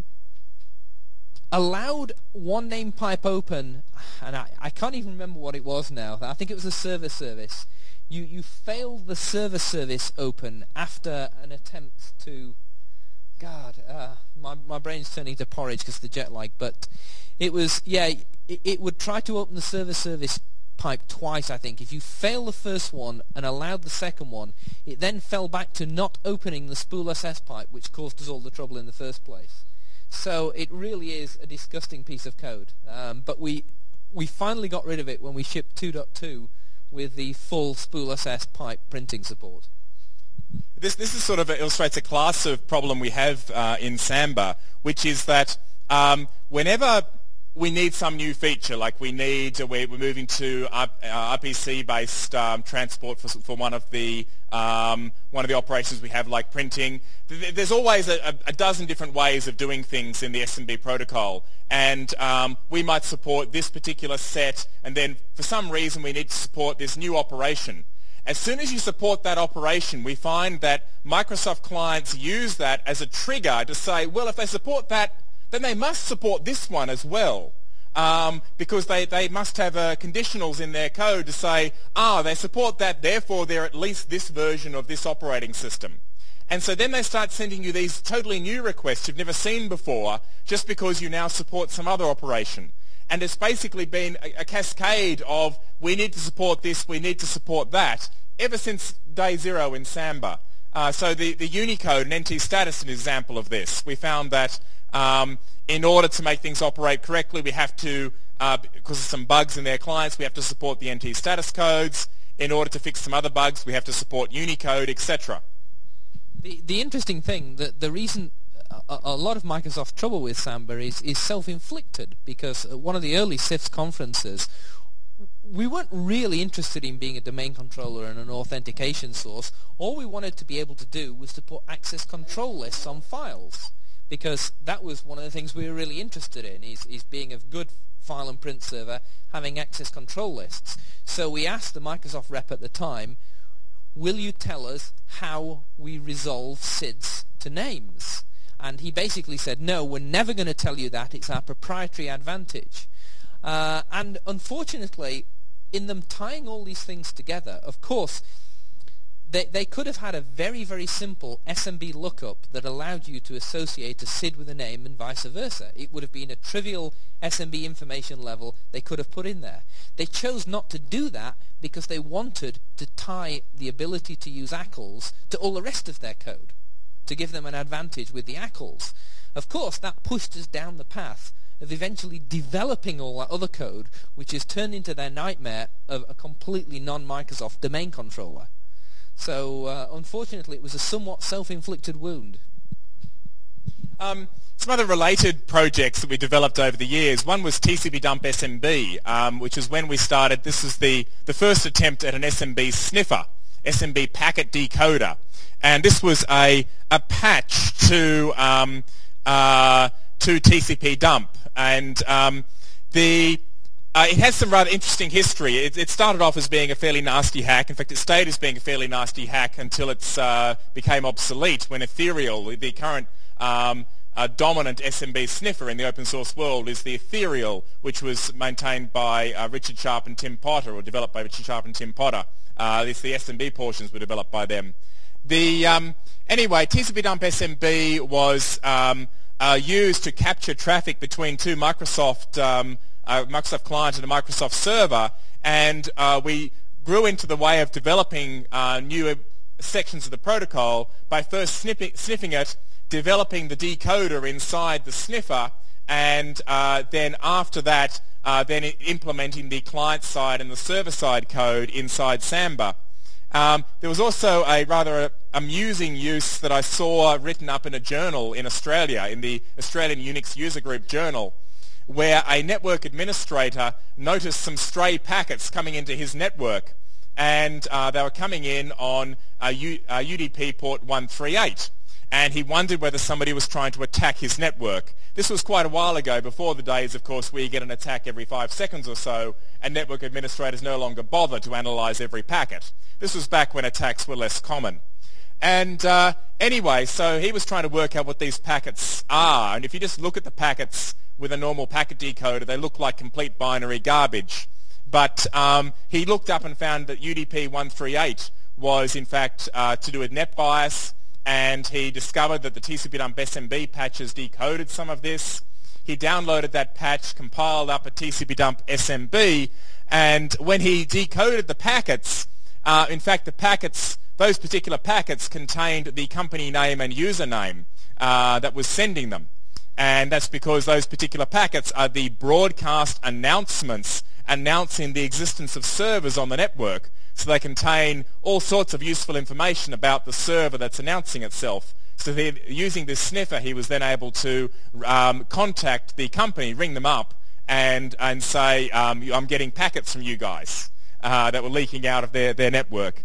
allowed one name pipe open, and I, I can't even remember what it was now, I think it was a server service, you, you failed the server service open after an attempt to, God, uh, my, my brain's turning to porridge because of the jet lag, but it was, yeah, it, it would try to open the server service pipe twice, I think. If you fail the first one and allowed the second one, it then fell back to not opening the spool S S pipe, which caused us all the trouble in the first place. So it really is a disgusting piece of code. Um, but we we finally got rid of it when we shipped two point two with the full spool S S pipe printing support. This this is sort of a, illustrates a class of problem we have uh, in Samba, which is that um, whenever we need some new feature, like we need, uh, we're, we're moving to uh, R P C-based um, transport for, for one of the um, one of the operations we have, like printing. There's always a, a dozen different ways of doing things in the S M B protocol, and um, we might support this particular set, and then for some reason we need to support this new operation. As soon as you support that operation, we find that Microsoft clients use that as a trigger to say, well, if they support that, then they must support this one as well, um, because they, they must have uh, conditionals in their code to say, ah, they support that, therefore they're at least this version of this operating system. And so then they start sending you these totally new requests you've never seen before just because you now support some other operation. And it's basically been a, a cascade of we need to support this, we need to support that, ever since day zero in Samba. Uh, so the, the Unicode and N T status is an example of this. We found that Um, in order to make things operate correctly, we have to uh, because of some bugs in their clients, we have to support the N T status codes. In order to fix some other bugs, we have to support Unicode, et cetera. The, the interesting thing, that the reason a, a lot of Microsoft's trouble with Samba is, is self-inflicted, because at one of the early C I F S conferences, we weren't really interested in being a domain controller and an authentication source. All we wanted to be able to do was to put access control lists on files, because that was one of the things we were really interested in, is, is being a good file and print server, having access control lists. So we asked the Microsoft rep at the time, will you tell us how we resolve S I Ds to names? And he basically said, no, we're never going to tell you that. It's our proprietary advantage. Uh, and unfortunately, in them tying all these things together, of course, they, they could have had a very, very simple S M B lookup that allowed you to associate a S I D with a name and vice versa. It would have been a trivial S M B information level they could have put in there. They chose not to do that because they wanted to tie the ability to use A C Ls to all the rest of their code, to give them an advantage with the A C Ls. Of course, that pushed us down the path of eventually developing all that other code, which has turned into their nightmare of a completely non-Microsoft domain controller. So, uh, unfortunately, it was a somewhat self-inflicted wound. Um, some other related projects that we developed over the years. One was T C P dump S M B, um, which is when we started. This is the, the first attempt at an S M B sniffer, S M B packet decoder. And this was a, a patch to, um, uh, to T C P dump. And um, the... Uh, it has some rather interesting history. It, it started off as being a fairly nasty hack. In fact, it stayed as being a fairly nasty hack until it uh, became obsolete when Ethereal, the current um, uh, dominant S M B sniffer in the open source world, is the Ethereal, which was maintained by uh, Richard Sharp and Tim Potter, or developed by Richard Sharp and Tim Potter. Uh, it's the S M B portions were developed by them. The um, anyway, T C P dump S M B was um, uh, used to capture traffic between two Microsoft um, a Microsoft client and a Microsoft server, and uh, we grew into the way of developing uh, new sections of the protocol by first snipping, sniffing it, developing the decoder inside the sniffer, and uh, then after that, uh, then implementing the client-side and the server-side code inside Samba. Um, there was also a rather amusing use that I saw written up in a journal in Australia, in the Australian Unix User Group Journal, where a network administrator noticed some stray packets coming into his network, and uh, they were coming in on a U, a U D P port one thirty-eight, and he wondered whether somebody was trying to attack his network. This was quite a while ago, before the days, of course, where you get an attack every five seconds or so, and network administrators no longer bother to analyze every packet. This was back when attacks were less common. And uh, anyway, so he was trying to work out what these packets are, and if you just look at the packets with a normal packet decoder, they look like complete binary garbage. But um, he looked up and found that U D P one thirty-eight was, in fact, uh, to do with net bias, and he discovered that the T C P dump S M B patches decoded some of this. He downloaded that patch, compiled up a T C P dump S M B, and when he decoded the packets, uh, in fact, the packets, those particular packets contained the company name and username uh, that was sending them. And that's because those particular packets are the broadcast announcements announcing the existence of servers on the network. So they contain all sorts of useful information about the server that's announcing itself. So using this sniffer, he was then able to um, contact the company, ring them up, and, and say, um, I'm getting packets from you guys uh, that were leaking out of their, their network.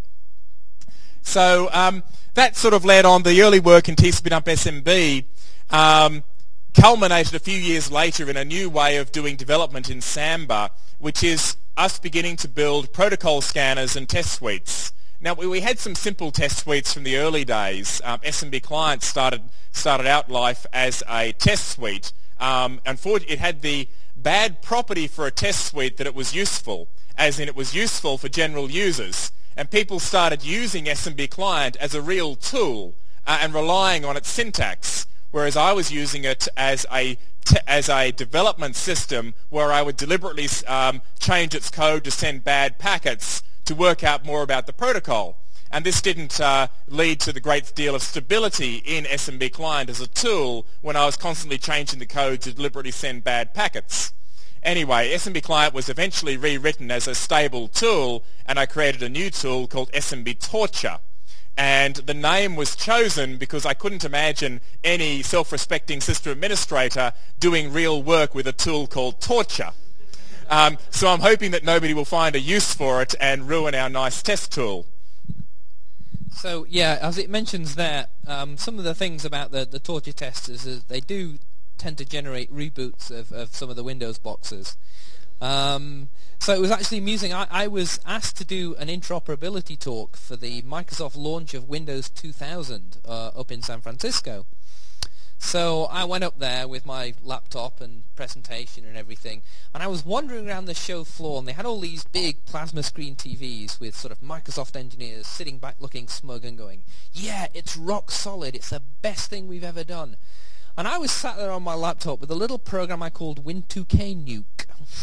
So um, that sort of led on the early work in T C P dump S M B. Um, culminated a few years later in a new way of doing development in Samba, which is us beginning to build protocol scanners and test suites. Now, we, we had some simple test suites from the early days. Um, S M B Client started, started out life as a test suite. Um, unfortunately, it had the bad property for a test suite that it was useful, as in it was useful for general users. And people started using S M B Client as a real tool uh, and relying on its syntax, whereas I was using it as a t as a development system where I would deliberately um, change its code to send bad packets to work out more about the protocol. And this didn't uh, lead to the great deal of stability in S M B Client as a tool when I was constantly changing the code to deliberately send bad packets. Anyway, S M B Client was eventually rewritten as a stable tool, and I created a new tool called S M B Torture. And the name was chosen because I couldn't imagine any self-respecting system administrator doing real work with a tool called Torture. Um, so I'm hoping that nobody will find a use for it and ruin our nice test tool. So yeah, as it mentions there, um, some of the things about the, the Torture testers is they do tend to generate reboots of, of some of the Windows boxes. Um, so it was actually amusing. I, I was asked to do an interoperability talk for the Microsoft launch of Windows two thousand uh, up in San Francisco. So I went up there with my laptop and presentation and everything, and I was wandering around the show floor, and they had all these big plasma screen T Vs with sort of Microsoft engineers sitting back looking smug and going, yeah, it's rock solid, it's the best thing we've ever done. And I was sat there on my laptop with a little program I called Win two K Nuke.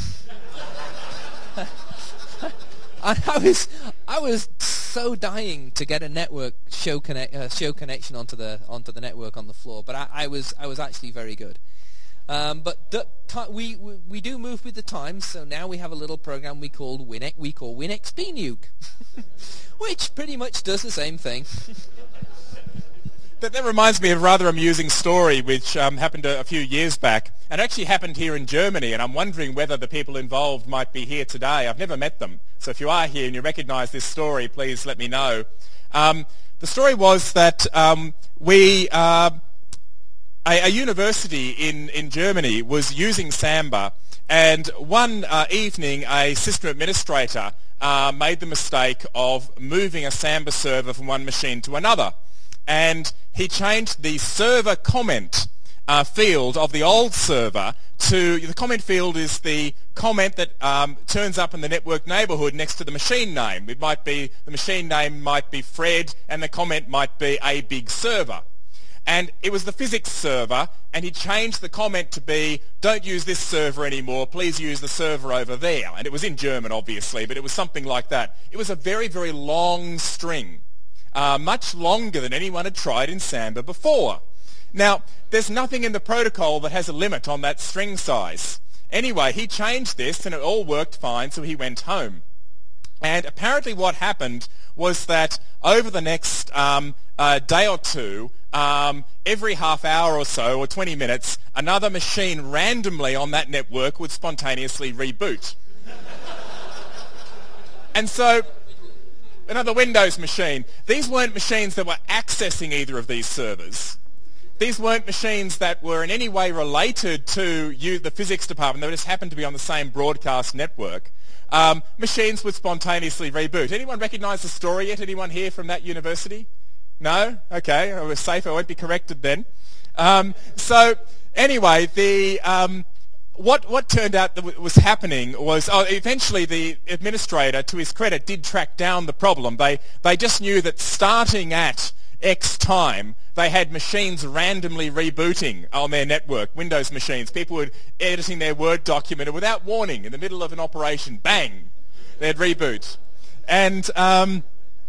And I was, I was so dying to get a network show connect, uh, show connection onto the onto the network on the floor, but I, I was I was actually very good. Um, but the t- we, we we do move with the times, so now we have a little program we called Win we call WinXP Nuke, which pretty much does the same thing. That, that reminds me of a rather amusing story which um, happened a, a few years back, and actually happened here in Germany, and I'm wondering whether the people involved might be here today. I've never met them, so if you are here and you recognise this story, please let me know. Um, the story was that um, we, uh, a, a university in, in Germany was using Samba, and one uh, evening a system administrator uh, made the mistake of moving a Samba server from one machine to another. And he changed the server comment uh, field of the old server to, the comment field is the comment that um, turns up in the network neighborhood next to the machine name. It might be, the machine name might be Fred, and the comment might be a big server. And it was the physics server, and he changed the comment to be, don't use this server anymore, please use the server over there. And it was in German, obviously, but it was something like that. It was a very, very long string. Uh, much longer than anyone had tried in Samba before. Now, there's nothing in the protocol that has a limit on that string size. Anyway, he changed this and it all worked fine, so he went home. And apparently what happened was that over the next um, uh, day or two, um, every half hour or so, or twenty minutes, another machine randomly on that network would spontaneously reboot. And so, another Windows machine. These weren't machines that were accessing either of these servers. These weren't machines that were in any way related to you, the physics department. They just happened to be on the same broadcast network. Um, machines would spontaneously reboot. Anyone recognise the story yet? Anyone here from that university? No? Okay, I was safe. I won't be corrected then. Um, so anyway, the... Um, What what turned out that was happening was, oh, eventually the administrator, to his credit, did track down the problem. They they just knew that starting at X time, they had machines randomly rebooting on their network, Windows machines. People were editing their Word document, and without warning, in the middle of an operation, bang, they'd reboot. And um,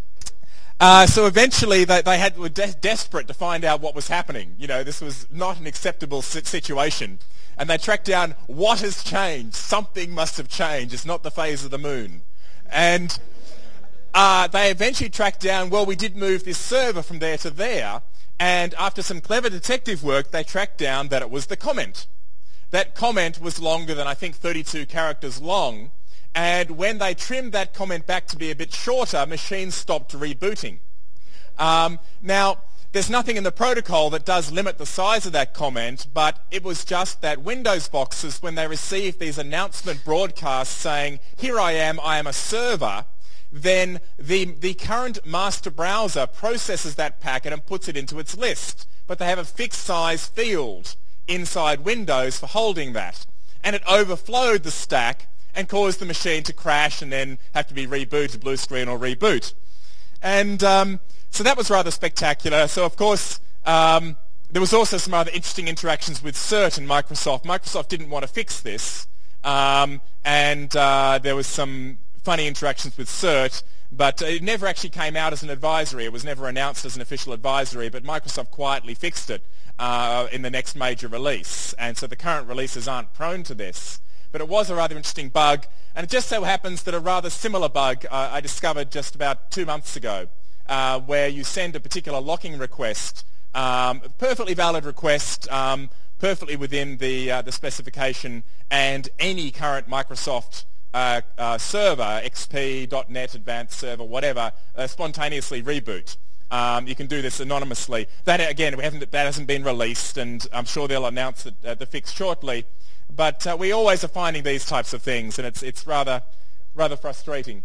uh, so eventually they, they had were de- desperate to find out what was happening. You know, this was not an acceptable situation. And they tracked down what has changed. Something must have changed. It's not the phase of the moon. And uh, they eventually tracked down, well, we did move this server from there to there. And after some clever detective work, they tracked down that it was the comment. That comment was longer than, I think, thirty-two characters long. And when they trimmed that comment back to be a bit shorter, machines stopped rebooting. Um, now... There's nothing in the protocol that does limit the size of that comment, but it was just that Windows boxes, when they receive these announcement broadcasts saying, here I am, I am a server, then the, the current master browser processes that packet and puts it into its list. But they have a fixed size field inside Windows for holding that. And it overflowed the stack and caused the machine to crash and then have to be rebooted, blue screen or reboot. And... Um, So that was rather spectacular. So, of course, um, there was also some other interesting interactions with CERT and Microsoft. Microsoft didn't want to fix this, um, and uh, there was some funny interactions with CERT, but it never actually came out as an advisory. It was never announced as an official advisory, but Microsoft quietly fixed it uh, in the next major release. And so the current releases aren't prone to this. but it was a rather interesting bug. And it just so happens that a rather similar bug uh, I discovered just about two months ago, uh, where you send a particular locking request, um, perfectly valid request, um, perfectly within the, uh, the specification, and any current Microsoft uh, uh, server, X P, dot net, Advanced Server, whatever, uh, spontaneously reboot. Um, you can do this anonymously. That, again, we haven't, that hasn't been released, and I'm sure they'll announce the, uh, the fix shortly. But uh, we always are finding these types of things, and it's it's rather rather frustrating.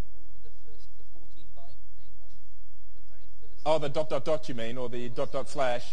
Oh, the dot dot dot you mean, or the dot dot slash?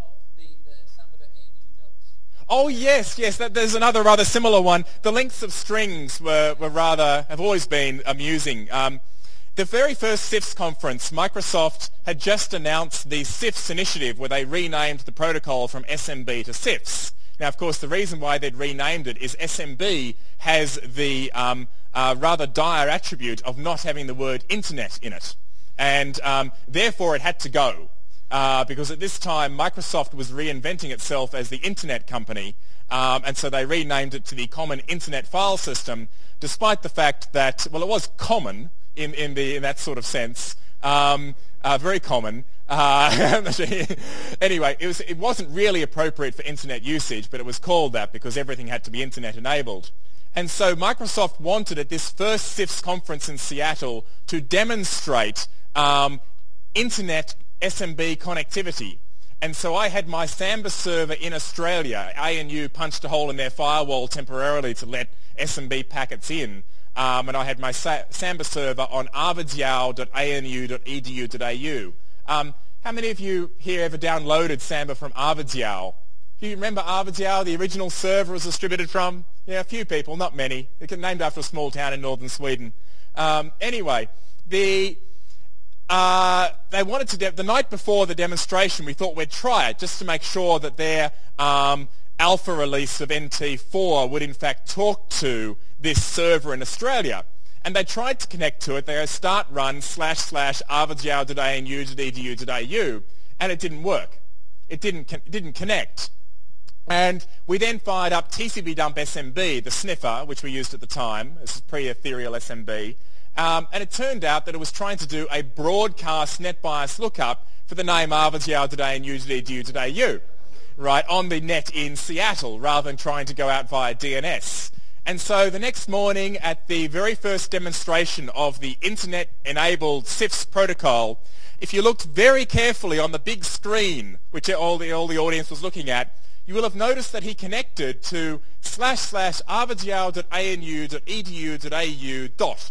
Oh yes, yes. That, there's another rather similar one. The lengths of strings were, were rather have always been amusing. Um, the very first C I F S conference, Microsoft had just announced the C I F S initiative, where they renamed the protocol from S M B to C I F S. Now, of course, the reason why they'd renamed it is S M B has the um, uh, rather dire attribute of not having the word internet in it. And um, therefore, it had to go. Uh, because at this time, Microsoft was reinventing itself as the internet company. Um, and so they renamed it to the Common Internet File System, despite the fact that, well, it was common in, in, the, in that sort of sense. Um, uh, very common. Uh, anyway, it, was, it wasn't really appropriate for internet usage, but it was called that because everything had to be internet enabled. And so Microsoft wanted at this first C I F S conference in Seattle to demonstrate um, internet S M B connectivity. And so I had my Samba server in Australia. A N U punched a hole in their firewall temporarily to let S M B packets in. Um, and I had my Sa- Samba server on arvidsyao dot a n u dot e d u dot a u. Um, how many of you here ever downloaded Samba from Arvidsyao? Do you remember Arvidsyao, the original server was distributed from? Yeah, a few people, not many. It's named after a small town in northern Sweden. Um, anyway, the uh, they wanted to de- the night before the demonstration, we thought we'd try it just to make sure that their um, alpha release of N T four would in fact talk to this server in Australia. And they tried to connect to it. They go start run slash slash arvidsyao dot a n u dot e d u dot a u, and it didn't work. It didn't it didn't connect. And we then fired up T C B dump S M B, the sniffer, which we used at the time. This is pre-ethereal S M B. Um, and it turned out that it was trying to do a broadcast NetBIOS lookup for the name arvidsyao dot a n u dot e d u dot a u, right, on the net in Seattle, rather than trying to go out via D N S. And so the next morning at the very first demonstration of the internet-enabled C I F S protocol, if you looked very carefully on the big screen, which all the, all the audience was looking at, you will have noticed that he connected to slash slash arvidsyao dot a n u dot e d u dot a u dot.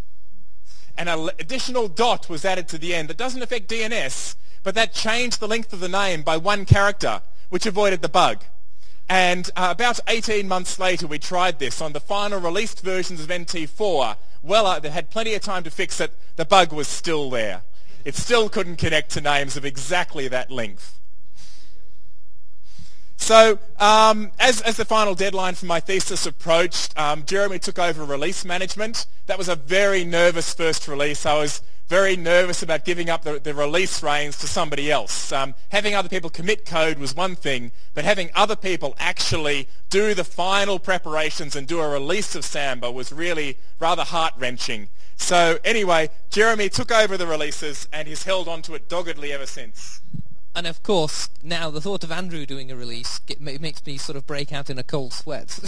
And an additional dot was added to the end that doesn't affect D N S, but that changed the length of the name by one character, which avoided the bug. And uh, about eighteen months later, we tried this on the final released versions of N T four. Well, uh, they had plenty of time to fix it. The bug was still there. It still couldn't connect to names of exactly that length. So um, as, as the final deadline for my thesis approached, um, Jeremy took over release management. That was a very nervous first release. I was very nervous about giving up the, the release reins to somebody else. Um, having other people commit code was one thing, but having other people actually do the final preparations and do a release of Samba was really rather heart-wrenching. So anyway, Jeremy took over the releases and he's held on to it doggedly ever since. And of course, now the thought of Andrew doing a release get, makes me sort of break out in a cold sweat.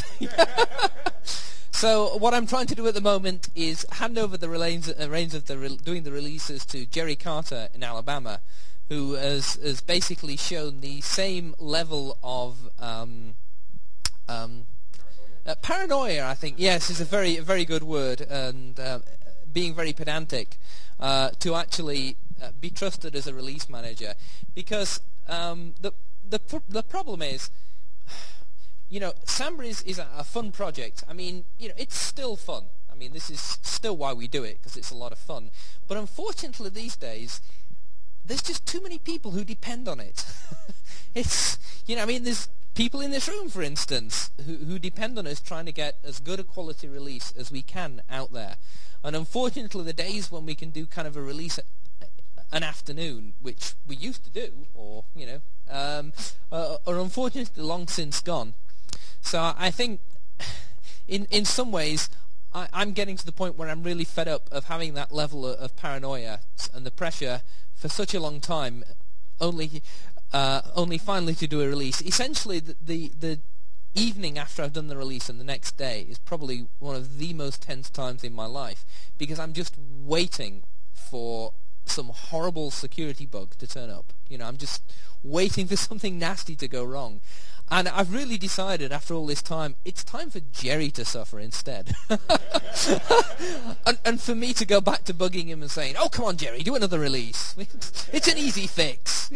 So what I'm trying to do at the moment is hand over the reins, uh, reins of the re- doing the releases to Jerry Carter in Alabama, who has, has basically shown the same level of um, um, uh, paranoia. I think yes is a very a very good word, and uh, being very pedantic uh, to actually uh, be trusted as a release manager, because um, the the pr- the problem is. You know, Samba is, is a, a fun project. I mean, you know, it's still fun. I mean, this is still why we do it, because it's a lot of fun. But unfortunately these days, there's just too many people who depend on it. It's, you know, I mean, there's people in this room, for instance, who, who depend on us trying to get as good a quality release as we can out there. And unfortunately, the days when we can do kind of a release an afternoon, which we used to do, or, you know, um, uh, are unfortunately long since gone. So I think in, in some ways, I, I'm getting to the point where I'm really fed up of having that level of, of paranoia and the pressure for such a long time, only uh, only finally to do a release. Essentially, the, the the evening after I've done the release and the next day is probably one of the most tense times in my life, because I'm just waiting for some horrible security bug to turn up. You know, I'm just waiting for something nasty to go wrong. And I've really decided after all this time, it's time for Jerry to suffer instead. and, and for me to go back to bugging him and saying, oh, come on, Jerry, do another release. It's an easy fix.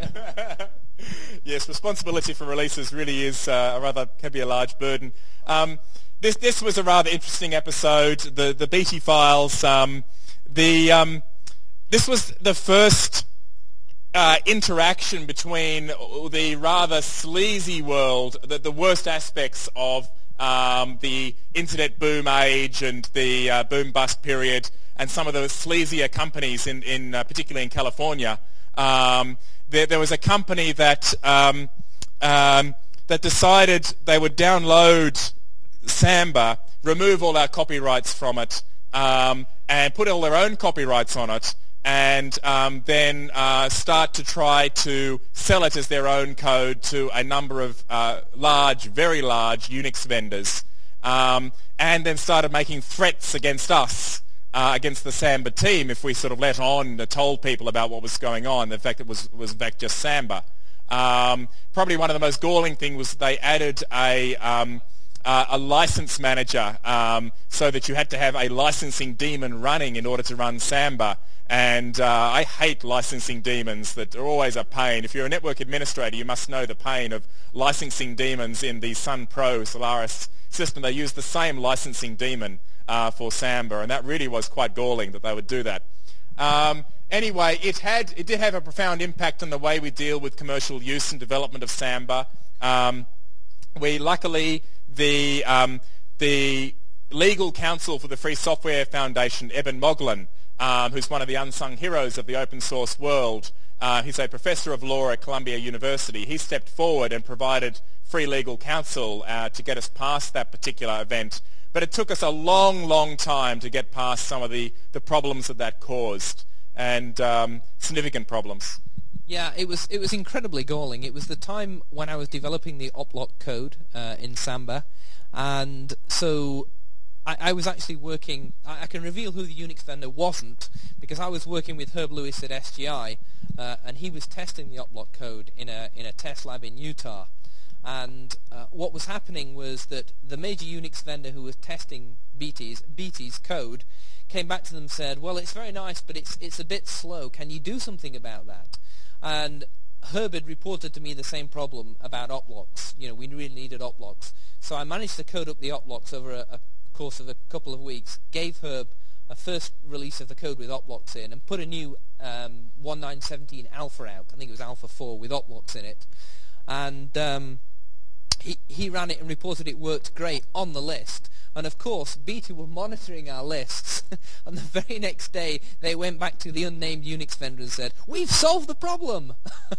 Yes, responsibility for releases really is uh, a rather, can be a large burden. Um, this this was a rather interesting episode. The the B T files. Um, the um, this was the first uh, interaction between the rather sleazy world, the, the worst aspects of um, the internet boom age and the uh, boom bust period, and some of the sleazier companies in in uh, particularly in California. Um, There, there was a company that um, um, that decided they would download Samba, remove all our copyrights from it, um, and put all their own copyrights on it, and um, then uh, start to try to sell it as their own code to a number of uh, large, very large Unix vendors, um, and then started making threats against us. Uh, against the Samba team if we sort of let on and told people about what was going on, the fact it was, was in fact just Samba. Um, probably one of the most galling things was they added a, um, uh, a license manager um, so that you had to have a licensing daemon running in order to run Samba. And uh, I hate licensing daemons that are always a pain. If you're a network administrator, you must know the pain of licensing daemons in the Sun Pro Solaris system. They use the same licensing daemon Uh, for Samba, and that really was quite galling that they would do that. Um, anyway, it had it did have a profound impact on the way we deal with commercial use and development of Samba. Um, we luckily the um, the legal counsel for the Free Software Foundation, Eben Moglen, um, who's one of the unsung heroes of the open source world. Uh, he's a professor of law at Columbia University. He stepped forward and provided free legal counsel uh, to get us past that particular event. But it took us a long, long time to get past some of the, the problems that that caused, and um, significant problems. Yeah, it was it was incredibly galling. It was the time when I was developing the oplock code uh, in Samba, and so I, I was actually working. I, I can reveal who the Unix vendor wasn't, because I was working with Herb Lewis at S G I, uh, and he was testing the oplock code in a in a test lab in Utah. And uh, what was happening was that the major Unix vendor who was testing B T's, B T's code came back to them and said, well, it's very nice, but it's it's a bit slow. Can you do something about that? And Herb had reported to me the same problem about oplocks. You know, we really needed oplocks. So I managed to code up the oplocks over a, a course of a couple of weeks, gave Herb a first release of the code with oplocks in, and put a new um, nineteen seventeen alpha out. I think it was alpha four with oplocks in it. And um, He, he ran it and reported it worked great on the list. And of course, B T were monitoring our lists. And the very next day, they went back to the unnamed Unix vendor and said, we've solved the problem!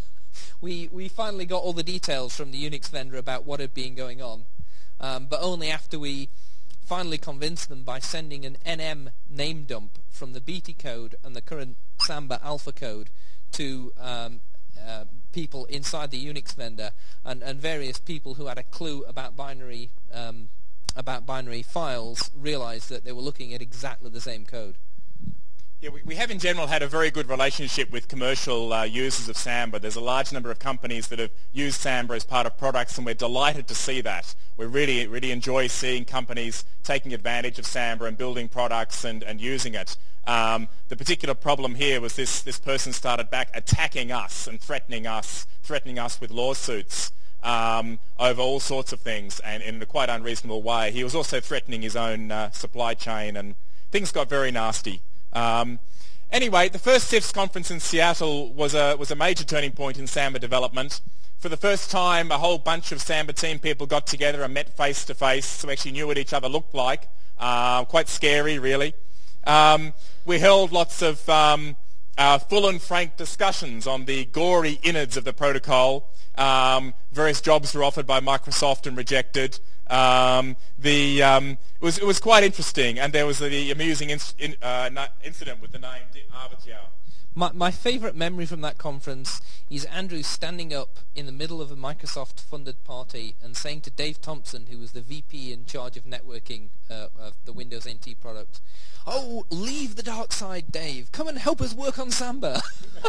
we we finally got all the details from the Unix vendor about what had been going on. Um, but only after we finally convinced them by sending an N M name dump from the B T code and the current Samba alpha code to um, uh, people inside the Unix vendor, and, and various people who had a clue about binary um, about binary files realized that they were looking at exactly the same code. Yeah, we, we have in general had a very good relationship with commercial uh, users of Samba. There's a large number of companies that have used Samba as part of products, and we're delighted to see that. We really, really enjoy seeing companies taking advantage of Samba and building products and, and using it. Um, the particular problem here was this, this person started back attacking us and threatening us, threatening us with lawsuits um, over all sorts of things, and in a quite unreasonable way. He was also threatening his own uh, supply chain, and things got very nasty. Um, anyway, the first C I F S conference in Seattle was a, was a major turning point in Samba development. For the first time, a whole bunch of Samba team people got together and met face to face, so we actually knew what each other looked like. Uh, quite scary, really. Um, we held lots of um, uh, full and frank discussions on the gory innards of the protocol. Um, various jobs were offered by Microsoft and rejected. Um, the um, it was it was quite interesting, and there was the amusing in, in, uh, incident with the name Arvatiao. My, my favourite memory from that conference is Andrew standing up in the middle of a Microsoft-funded party and saying to Dave Thompson, who was the V P in charge of networking uh, of the Windows N T product, "Oh, leave the dark side, Dave. Come and help us work on Samba."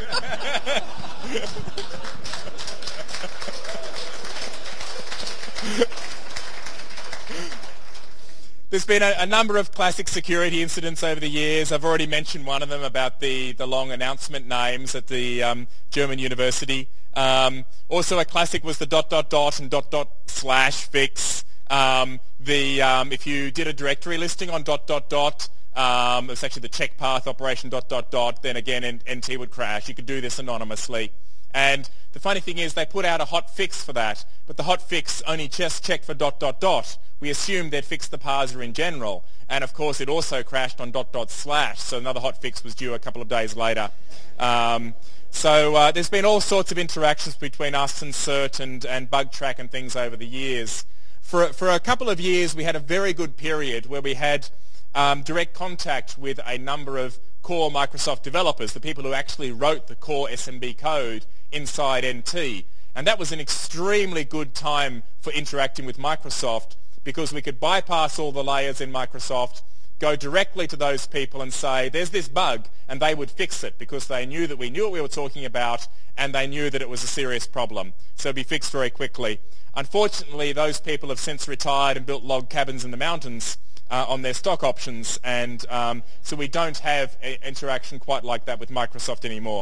There's been a, a number of classic security incidents over the years. I've already mentioned one of them about the, the long announcement names at the um, German university. Um, also a classic was the dot dot dot and dot dot slash fix. Um, the um, if you did a directory listing on dot dot dot, um, it was actually the check path operation dot dot dot, then again N T would crash. You could do this anonymously. And the funny thing is they put out a hot fix for that, but the hot fix only just checked for dot dot dot. We assumed they'd fixed the parser in general, and of course it also crashed on dot dot slash, so another hot fix was due a couple of days later. Um, so uh, there's been all sorts of interactions between us and CERT and, and BugTrack and things over the years. For, for a couple of years we had a very good period where we had um, direct contact with a number of core Microsoft developers, the people who actually wrote the core S M B code inside N T. And that was an extremely good time for interacting with Microsoft because we could bypass all the layers in Microsoft, go directly to those people and say, there's this bug, and they would fix it because they knew that we knew what we were talking about and they knew that it was a serious problem. So it'd be fixed very quickly. Unfortunately, those people have since retired and built log cabins in the mountains uh, on their stock options, and um, so we don't have a interaction quite like that with Microsoft anymore.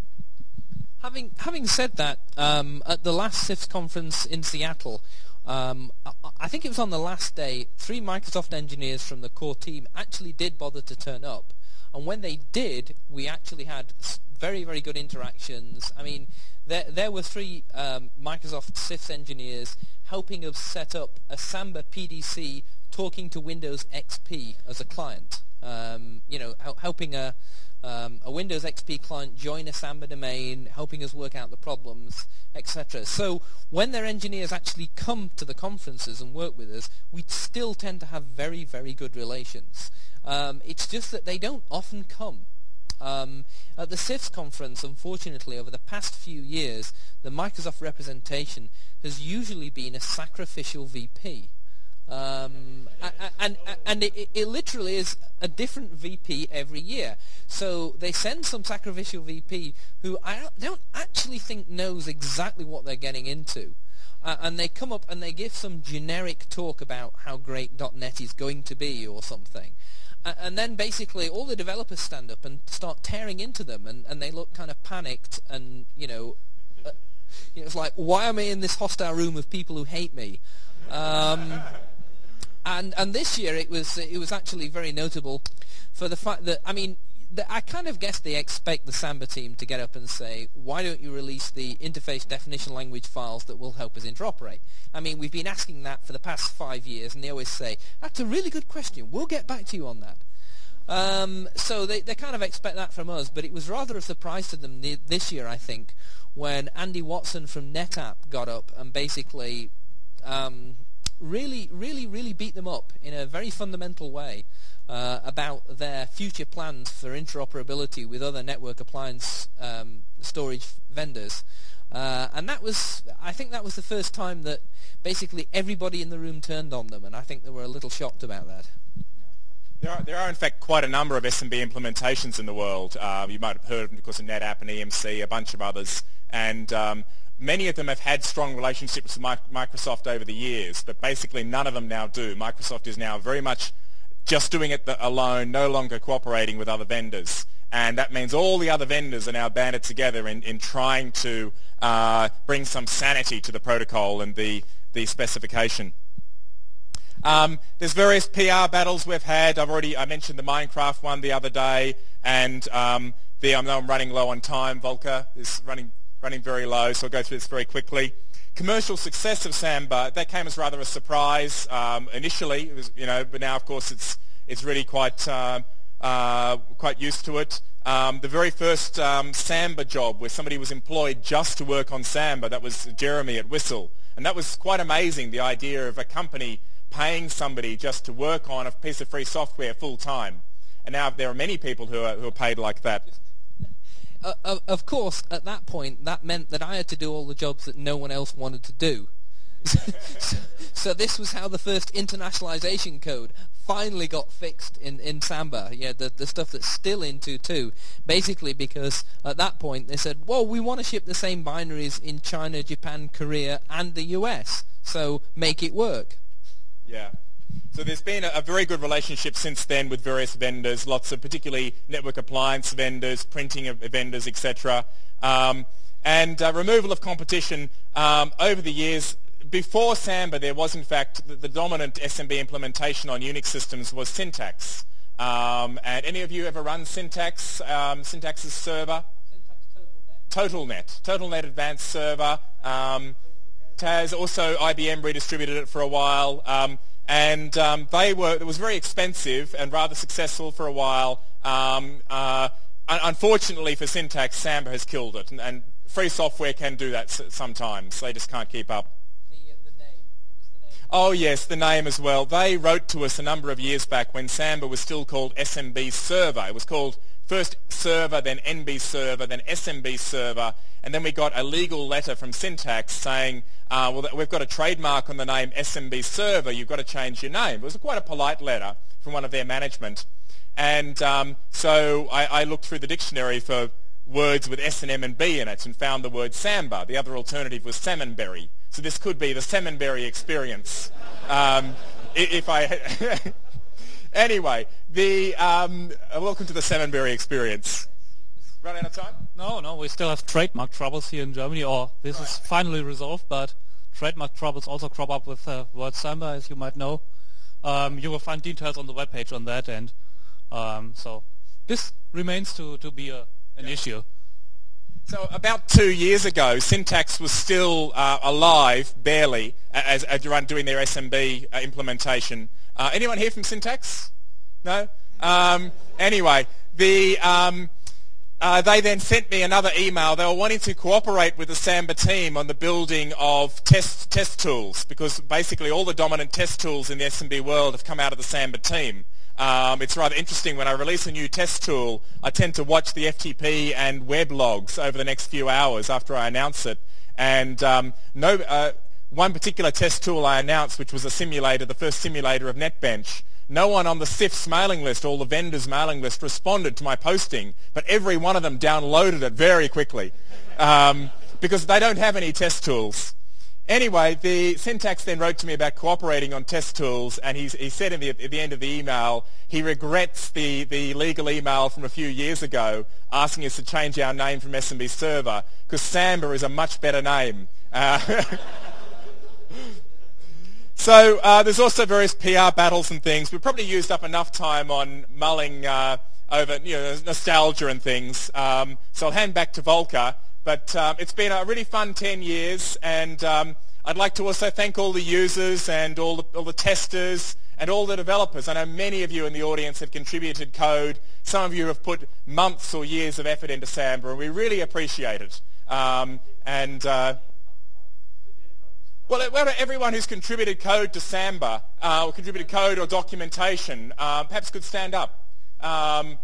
Having having said that, um, at the last C I F S conference in Seattle, um, I, I think it was on the last day, three Microsoft engineers from the core team actually did bother to turn up. And when they did, we actually had very, very good interactions. I mean, there, there were three um, Microsoft C I F S engineers helping us set up a Samba P D C talking to Windows X P as a client. Um, you know, hel- helping a... Um, a Windows X P client join a Samba domain, helping us work out the problems, et cetera. So when their engineers actually come to the conferences and work with us, we still tend to have very, very good relations. Um, it's just that they don't often come. Um, at the C I F S conference, unfortunately, over the past few years, the Microsoft representation has usually been a sacrificial V P. Um, and and, and it, it literally is a different V P every year. So they send some sacrificial V P who I don't actually think knows exactly what they're getting into. Uh, and they come up and they give some generic talk about how great dot net is going to be or something. Uh, and then basically all the developers stand up and start tearing into them, and, and they look kind of panicked and, you know, uh, you know, it's like, why am I in this hostile room of people who hate me? Um, And and this year it was it was actually very notable for the fact that, I mean, the, I kind of guess they expect the Samba team to get up and say, why don't you release the interface definition language files that will help us interoperate? I mean, we've been asking that for the past five years, and they always say, that's a really good question, we'll get back to you on that. Um, so they, they kind of expect that from us, but it was rather a surprise to them th- this year, I think, when Andy Watson from NetApp got up and basically... Um, really, really, really beat them up in a very fundamental way uh, about their future plans for interoperability with other network appliance um, storage vendors. Uh, and that was, I think that was the first time that basically everybody in the room turned on them, and I think they were a little shocked about that. There are, there are in fact quite a number of S M B implementations in the world. Uh, you might have heard of them because of NetApp and E M C, a bunch of others. And um, many of them have had strong relationships with Microsoft over the years, but basically none of them now do. Microsoft is now very much just doing it alone, no longer cooperating with other vendors. And that means all the other vendors are now banded together in, in trying to uh, bring some sanity to the protocol and the, the specification. Um, there's various P R battles we've had. I've already I mentioned the Minecraft one the other day, and um, the, I know I'm running low on time. Volker is running running very low, so I'll go through this very quickly. Commercial success of Samba, that came as rather a surprise um, initially, it was, you know, but now of course it's it's really quite uh, uh, quite used to it. Um, the very first um, Samba job where somebody was employed just to work on Samba, that was Jeremy at Whistle. And that was quite amazing, the idea of a company paying somebody just to work on a piece of free software full time. And now there are many people who are, who are paid like that. Uh, of, of course, at that point, that meant that I had to do all the jobs that no one else wanted to do. so, so this was how the first internationalization code finally got fixed in, in Samba. Yeah, the, the stuff that's still in two point two. Basically because at that point they said, well, we want to ship the same binaries in China, Japan, Korea, and the U S. So make it work. Yeah. So there's been a, a very good relationship since then with various vendors, lots of particularly network appliance vendors, printing vendors, et cetera. Um, and uh, removal of competition um, over the years. Before Samba, there was, in fact, the, the dominant S M B implementation on Unix systems was Syntax. Um, and any of you ever run Syntax, um, Syntax's server? Syntax TotalNet. TotalNet. TotalNet Advanced Server. Um, Taz, also I B M redistributed it for a while. Um, and um, they were, it was very expensive and rather successful for a while. Um, uh, un- unfortunately for Syntax, Samba has killed it. And, and free software can do that s- sometimes. They just can't keep up. Oh yes, the name as well. They wrote to us a number of years back when Samba was still called S M B Server. It was called first Server, then N B Server, then S M B Server, and then we got a legal letter from Syntax saying, uh, well, we've got a trademark on the name S M B Server, you've got to change your name. It was quite a polite letter from one of their management. And um, so I, I looked through the dictionary for words with S and M and B in it and found the word Samba. The other alternative was Salmonberry. So this could be the Salmonberry experience. Um, if I anyway, the um, uh, welcome to the Salmonberry experience. Run out of time? No, no, we still have trademark troubles here in Germany, or this right. is finally resolved, but trademark troubles also crop up with the uh, word Samba, as you might know. Um, you will find details on the webpage on that, and um, so this remains to, to be a, an yeah. issue. So about two years ago, Syntax was still uh, alive, barely, as, as doing their S M B uh, implementation. Uh, anyone here from Syntax? No? Um, anyway, the, um, uh, they then sent me another email. They were wanting to cooperate with the Samba team on the building of test, test tools, because basically all the dominant test tools in the S M B world have come out of the Samba team. Um, it's rather interesting. When I release a new test tool, I tend to watch the F T P and web logs over the next few hours after I announce it. And um, no, uh, one particular test tool I announced, which was a simulator, the first simulator of NetBench, no one on the S I F's mailing list, all the vendors' mailing list, responded to my posting, but every one of them downloaded it very quickly um, because they don't have any test tools. Anyway, the Syntax then wrote to me about cooperating on test tools, and he's, he said in the, at the end of the email he regrets the, the legal email from a few years ago asking us to change our name from S M B Server, because Samba is a much better name. Uh, so uh, there's also various P R battles and things. We've probably used up enough time on mulling uh, over you know, nostalgia and things, um, so I'll hand back to Volker. But um, it's been a really fun ten years, and um, I'd like to also thank all the users and all the, all the testers and all the developers. I know many of you in the audience have contributed code. Some of you have put months or years of effort into Samba, and we really appreciate it. Um, and uh, well, everyone who's contributed code to Samba, uh, or contributed code or documentation, uh, perhaps could stand up. Um,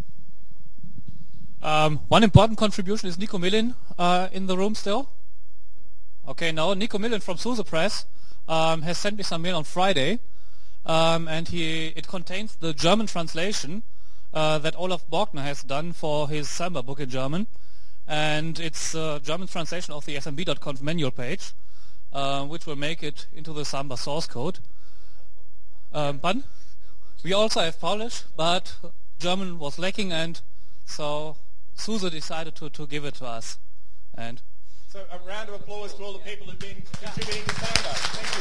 Um, one important contribution is Nico Millin uh, in the room still. Okay, no, Nico Millin from SUSE Press um, has sent me some mail on Friday, um, and he it contains the German translation uh, that Olaf Borgner has done for his Samba book in German, and it's a German translation of the S M B dot conf manual page, uh, which will make it into the Samba source code. Um, but we also have Polish, but German was lacking, and so SUSE decided to, to give it to us. And so a round of applause to all the people who've been contributing to Samba. Thank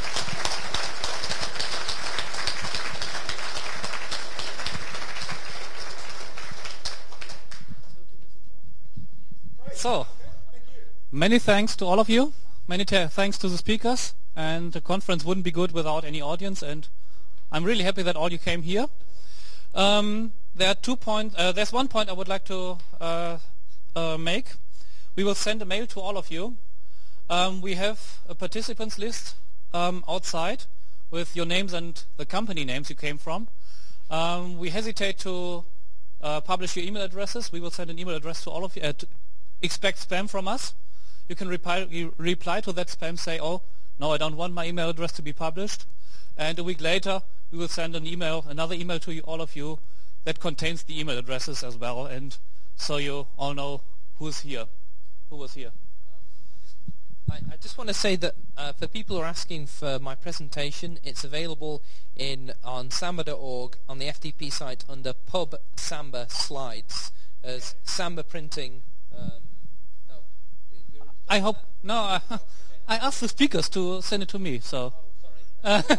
you. So, many thanks to all of you. Many t- thanks to the speakers. And the conference wouldn't be good without any audience. And I'm really happy that all you came here. Um, There are two points. Uh, there's one point I would like to uh, uh, make. We will send a mail to all of you Um, we have a participants list um, outside with your names and the company names you came from. Um, we hesitate to uh, publish your email addresses. We will send an email address to all of you. Uh, to expect spam from us. You can reply, you reply to that spam, say, oh, no, I don't want my email address to be published. And a week later, we will send an email, another email to you, all of you, that contains the email addresses as well. And so you all know who's here, who was here. I, I just want to say that uh, for people who are asking for my presentation, it's available in on samba dot org on the F T P site under Pub Samba Slides as Samba Printing. Um, no, I hope no. I, I asked the speakers to send it to me. So. Oh, sorry.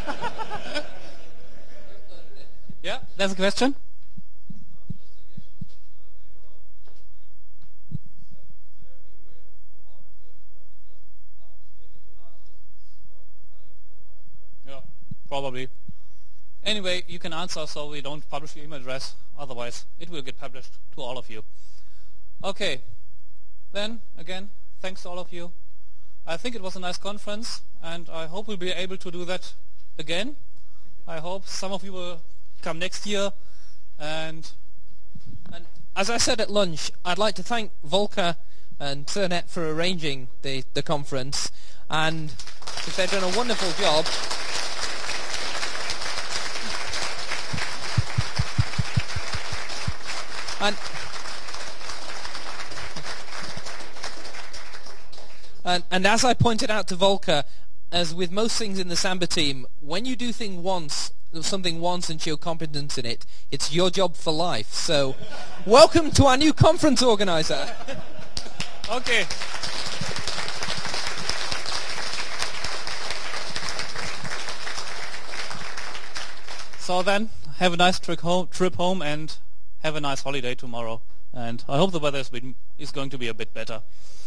Yeah, that's a question. Probably. Anyway, you can answer so we don't publish your email address. Otherwise, it will get published to all of you. Okay. Then, again, thanks to all of you. I think it was a nice conference, and I hope we'll be able to do that again. I hope some of you will come next year. And, and as I said at lunch, I'd like to thank Volker and Cernet for arranging the, the conference, and because they've done a wonderful job. And, and, and as I pointed out to Volker, as with most things in the Samba team, when you do thing once, something once and show competence in it, it's your job for life. So, welcome to our new conference organizer. Okay. So then, have a nice trip home, trip home and have a nice holiday tomorrow. And I hope the weather is, been, is going to be a bit better.